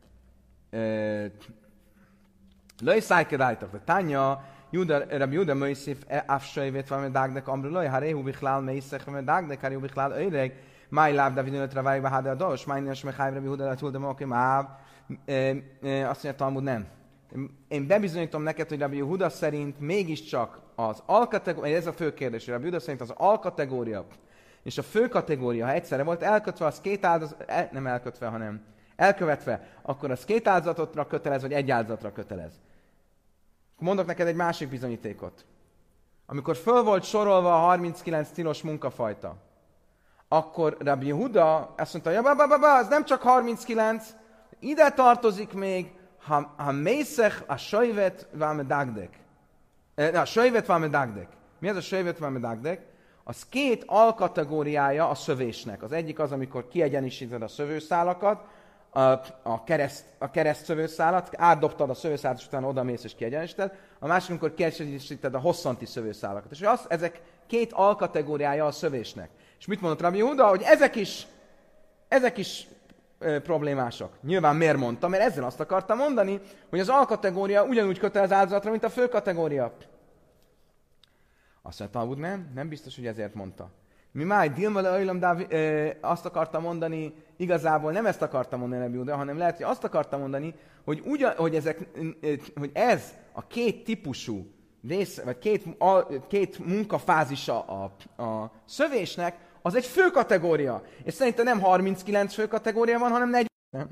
Löj szájkedájtak, de tánya, Rabbi Juda Möjszif, Afsajvét valami dágdek, Amru löj, ha réhu bichlál meiszek, valami dágdek, ha réhu bichlál öjreg, máj láb, de vidőnötre vájba háde a dos, máj nes mecháj, Rabbi Juda, Rabbi Juda, oké, máv. Azt mondja, Talmud nem. Én bebizonyítom neked, hogy Rabbi Juda szerint mégiscsak az alkategória, ez a fő kérdés, Rabbi Juda szerint az alkategória és a fő kategória, ha egyszerre volt elkötve, az két áldozat, el, nem elkötve, hanem elkövetve, akkor az két áldozatra kötelez, vagy egy áldozatra kötelez. Mondok neked egy másik bizonyítékot. Amikor föl volt sorolva a harminckilenc tilos munkafajta, akkor Rabbi Yehuda azt mondta, ja, ba, ba, ba, ba, az nem csak harminckilenc, ide tartozik még, ha, ha mészech a sajvet valami dagdek. A sajvet valami dagdek. Mi az a sajvet valami dagdek? Az két alkategóriája a szövésnek. Az egyik az, amikor kiegyenisíted a szövőszálakat, a, a, kereszt, a kereszt szövőszálat, átdobtad a szövőszálat, és utána odamész és kiegyenisíted. A másik, amikor kiegyenisíted a hosszanti szövőszálakat. És az, ezek két alkategóriája a szövésnek. És mit mondott Rabbi Yehuda? Hogy ezek is, ezek is e, problémások. Nyilván miért mondta? Mert ezzel azt akarta mondani, hogy az alkategória ugyanúgy kötelez áldozatra, mint a fő kategória. Azt mondta, Talmud nem, nem biztos, hogy ezért mondta. Mi máj, Dilmale Öjlöm, azt akarta mondani, igazából nem ezt akarta mondani Rabbi Yehuda, hanem lehet, hogy azt akarta mondani, hogy, ugyan, hogy, ezek, hogy ez a két típusú rész, vagy két, a, két munkafázisa a, a szövésnek, az egy fő kategória. És szerintem nem harminckilenc fő kategória van, hanem negyven. Nem?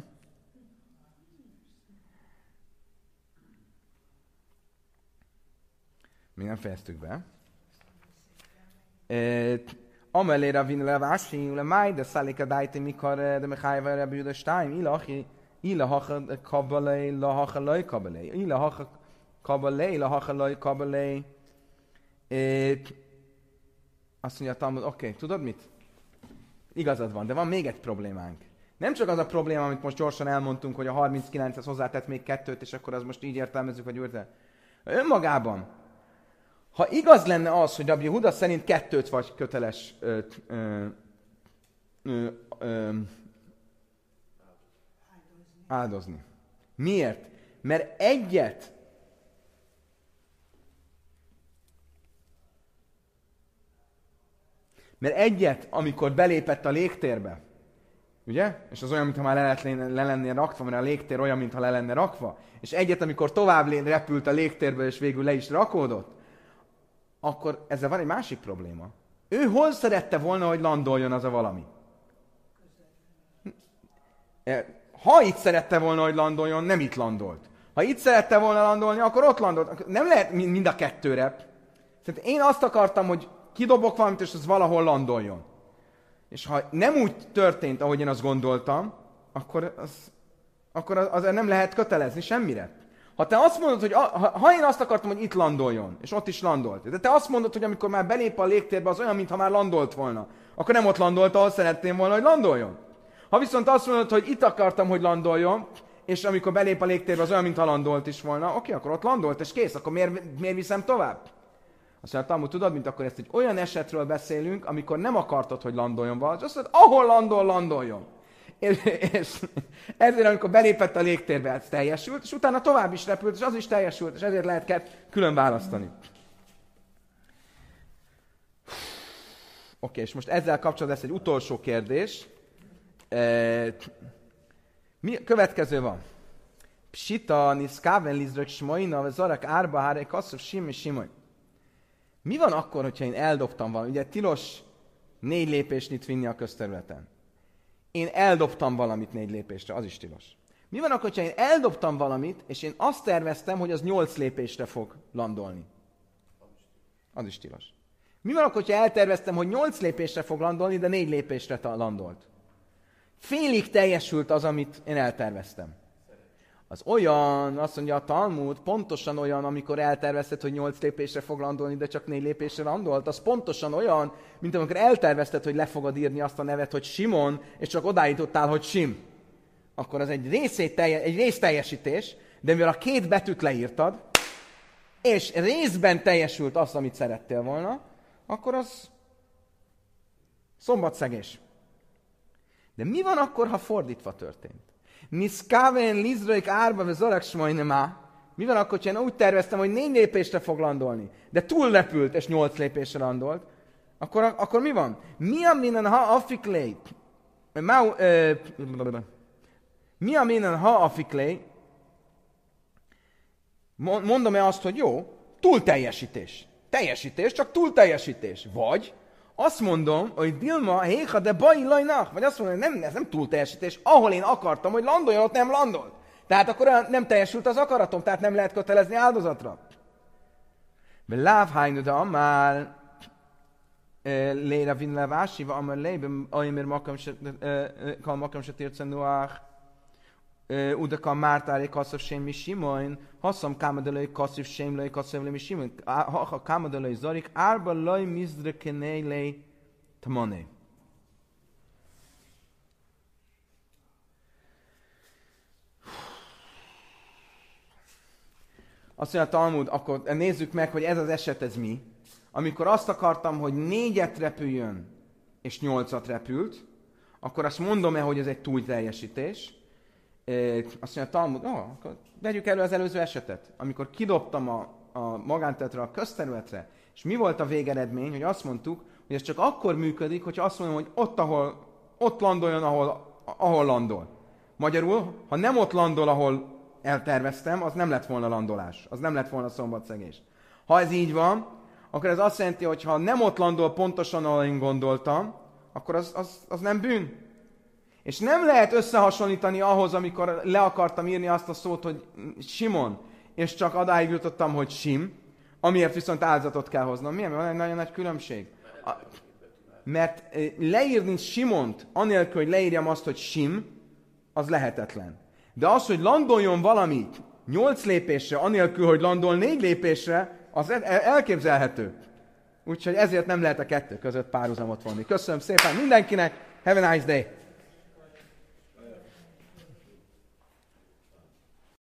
Mi nem fejeztük be. Amelé Ravin Levási, Ule Máj, de Szalika Dájti Mikar, de Mechájva Rabbi Yehuda Stáim, Ilachi, Ilaha Kabalé, Ilaha Laj Kabalé, Ilaha Kabalé, Ilaha Laj Kabalé. Azt mondja Talmud, oké, okay, tudod mit? Igazad van, de van még egy problémánk. Nem csak az a probléma, amit most gyorsan elmondtunk, hogy a harminckilenchez hozzátett még kettőt, és akkor az most így értelmezzük, hogy őrte. Önmagában, ha igaz lenne az, hogy Rabbi Yehuda szerint kettőt vagy köteles ö, ö, ö, ö, áldozni. Miért? Mert egyet mert egyet, amikor belépett a légtérbe, ugye? És az olyan, mintha már le, lett, le lenne rakva, mert a légtér olyan, mintha le lenne rakva, és egyet, amikor tovább repült a légtérből, és végül le is rakódott, akkor ezzel van egy másik probléma. Ő hol szerette volna, hogy landoljon az a valami? Ha itt szerette volna, hogy landoljon, nem itt landolt. Ha itt szerette volna landolni, akkor ott landolt. Nem lehet mind a kettőre. Szerintem én azt akartam, hogy kidobok valamit, és az valahol landoljon. És ha nem úgy történt, ahogy én azt gondoltam, akkor az, akkor az, az nem lehet kötelezni semmire. Ha te azt mondod, hogy a, ha, ha én azt akartam, hogy itt landoljon, és ott is landolt, de te azt mondod, hogy amikor már belép a légtérbe, az olyan, mintha már landolt volna, akkor nem ott landolt, ahol szeretném volna, hogy landoljon. Ha viszont azt mondod, hogy itt akartam, hogy landoljon, és amikor belép a légtérbe, az olyan, mintha landolt is volna, oké, akkor ott landolt, és kész, akkor miért, miért viszem tovább? Azt mondja, Talmud, tudod, mint akkor ezt egy olyan esetről beszélünk, amikor nem akartad, hogy landoljon valami, azt mondod, ahol landol, landoljon. És, és ezért, amikor belépett a légtérbe, ez teljesült, és utána tovább is repült, és az is teljesült, és ezért lehet kell külön választani. Oké, és most ezzel kapcsolatban lesz egy utolsó kérdés. E, mi, következő van. Psita, niszkáven, lizrök, smoina, zarak, árba, háré, kasszov, simmi, simoly. Mi van akkor, hogyha én eldobtam valamit? Ugye tilos négy lépésnyit vinni a közterületen. Én eldobtam valamit négy lépésre, az is tilos. Mi van akkor, hogyha én eldobtam valamit, és én azt terveztem, hogy az nyolc lépésre fog landolni? Az is tilos. Mi van akkor, hogyha elterveztem, hogy nyolc lépésre fog landolni, de négy lépésre landolt? félig teljesült az, amit én elterveztem. Az olyan, azt mondja a Talmud, pontosan olyan, amikor eltervezted, hogy nyolc lépésre fog landolni, de csak négy lépésre landolt. Az pontosan olyan, mint amikor eltervezted, hogy le fogod írni azt a nevet, hogy Simon, és csak odállítottál, hogy Sim. Akkor az egy, részét telje, egy részteljesítés, de mivel a két betűt leírtad, és részben teljesült azt, amit szerettél volna, akkor az szombatszegés. De mi van akkor, ha fordítva történt? Niszkáven lizraik árba ve zarak smajnemá. Mi van akkor, ha én úgy terveztem, hogy négy lépésre fog landolni, de túl repült, és nyolc lépésre landolt, akkor, akkor mi van? Mi a minden ha afiklé? Mi a minden ha afiklé? Mondom-e azt, hogy jó, túl teljesítés. Teljesítés, csak túl teljesítés. Vagy azt mondom, hogy Dilma, héha, de baj lajnak. Vagy azt mondom, hogy nem, ez nem túl teljesítés. Ahol én akartam, hogy landoljon, ott nem landolt. Tehát akkor nem teljesült az akaratom, tehát nem lehet kötelezni áldozatra. Láv hányod a amál léra vinlevási, va amár lében, ajmér makam se tércen noach. Udaka mártári kasszov sem mi simon, haszam kámadalai kasszov sem laj kasszov mi simon, ha kámadalai zarik, árba laj mizdre kenélej tamane. Azt mondja a Talmud, akkor nézzük meg, hogy ez az eset ez mi. Amikor azt akartam, hogy négyet repüljön, és nyolcat repült, akkor azt mondom-e, hogy ez egy túl teljesítés. Azt mondja a Talmud, oh, akkor vegyük elő az előző esetet. Amikor kidobtam a, a magánterületre, a közterületre, és mi volt a végeredmény, hogy azt mondtuk, hogy ez csak akkor működik, hogyha azt mondom, hogy ott, ahol, ott landoljon, ahol, ahol landol. Magyarul, ha nem ott landol, ahol elterveztem, az nem lett volna landolás. Az nem lett volna szombatszegés. Ha ez így van, akkor ez azt jelenti, hogy ha nem ott landol pontosan, ahol én gondoltam, akkor az, az, az nem bűn. És nem lehet összehasonlítani ahhoz, amikor le akartam írni azt a szót, hogy Simon, és csak adáig jutottam, hogy Sim, amiért viszont áldozatot kell hoznom. Milyen? Van egy nagyon nagy különbség. A, mert leírni Simont, anélkül, hogy leírjam azt, hogy Sim, az lehetetlen. De az, hogy landoljon valami nyolc lépésre, anélkül, hogy landol négy lépésre, az elképzelhető. Úgyhogy ezért nem lehet a kettő között párhuzamot vonni. Köszönöm szépen mindenkinek, have a nice day!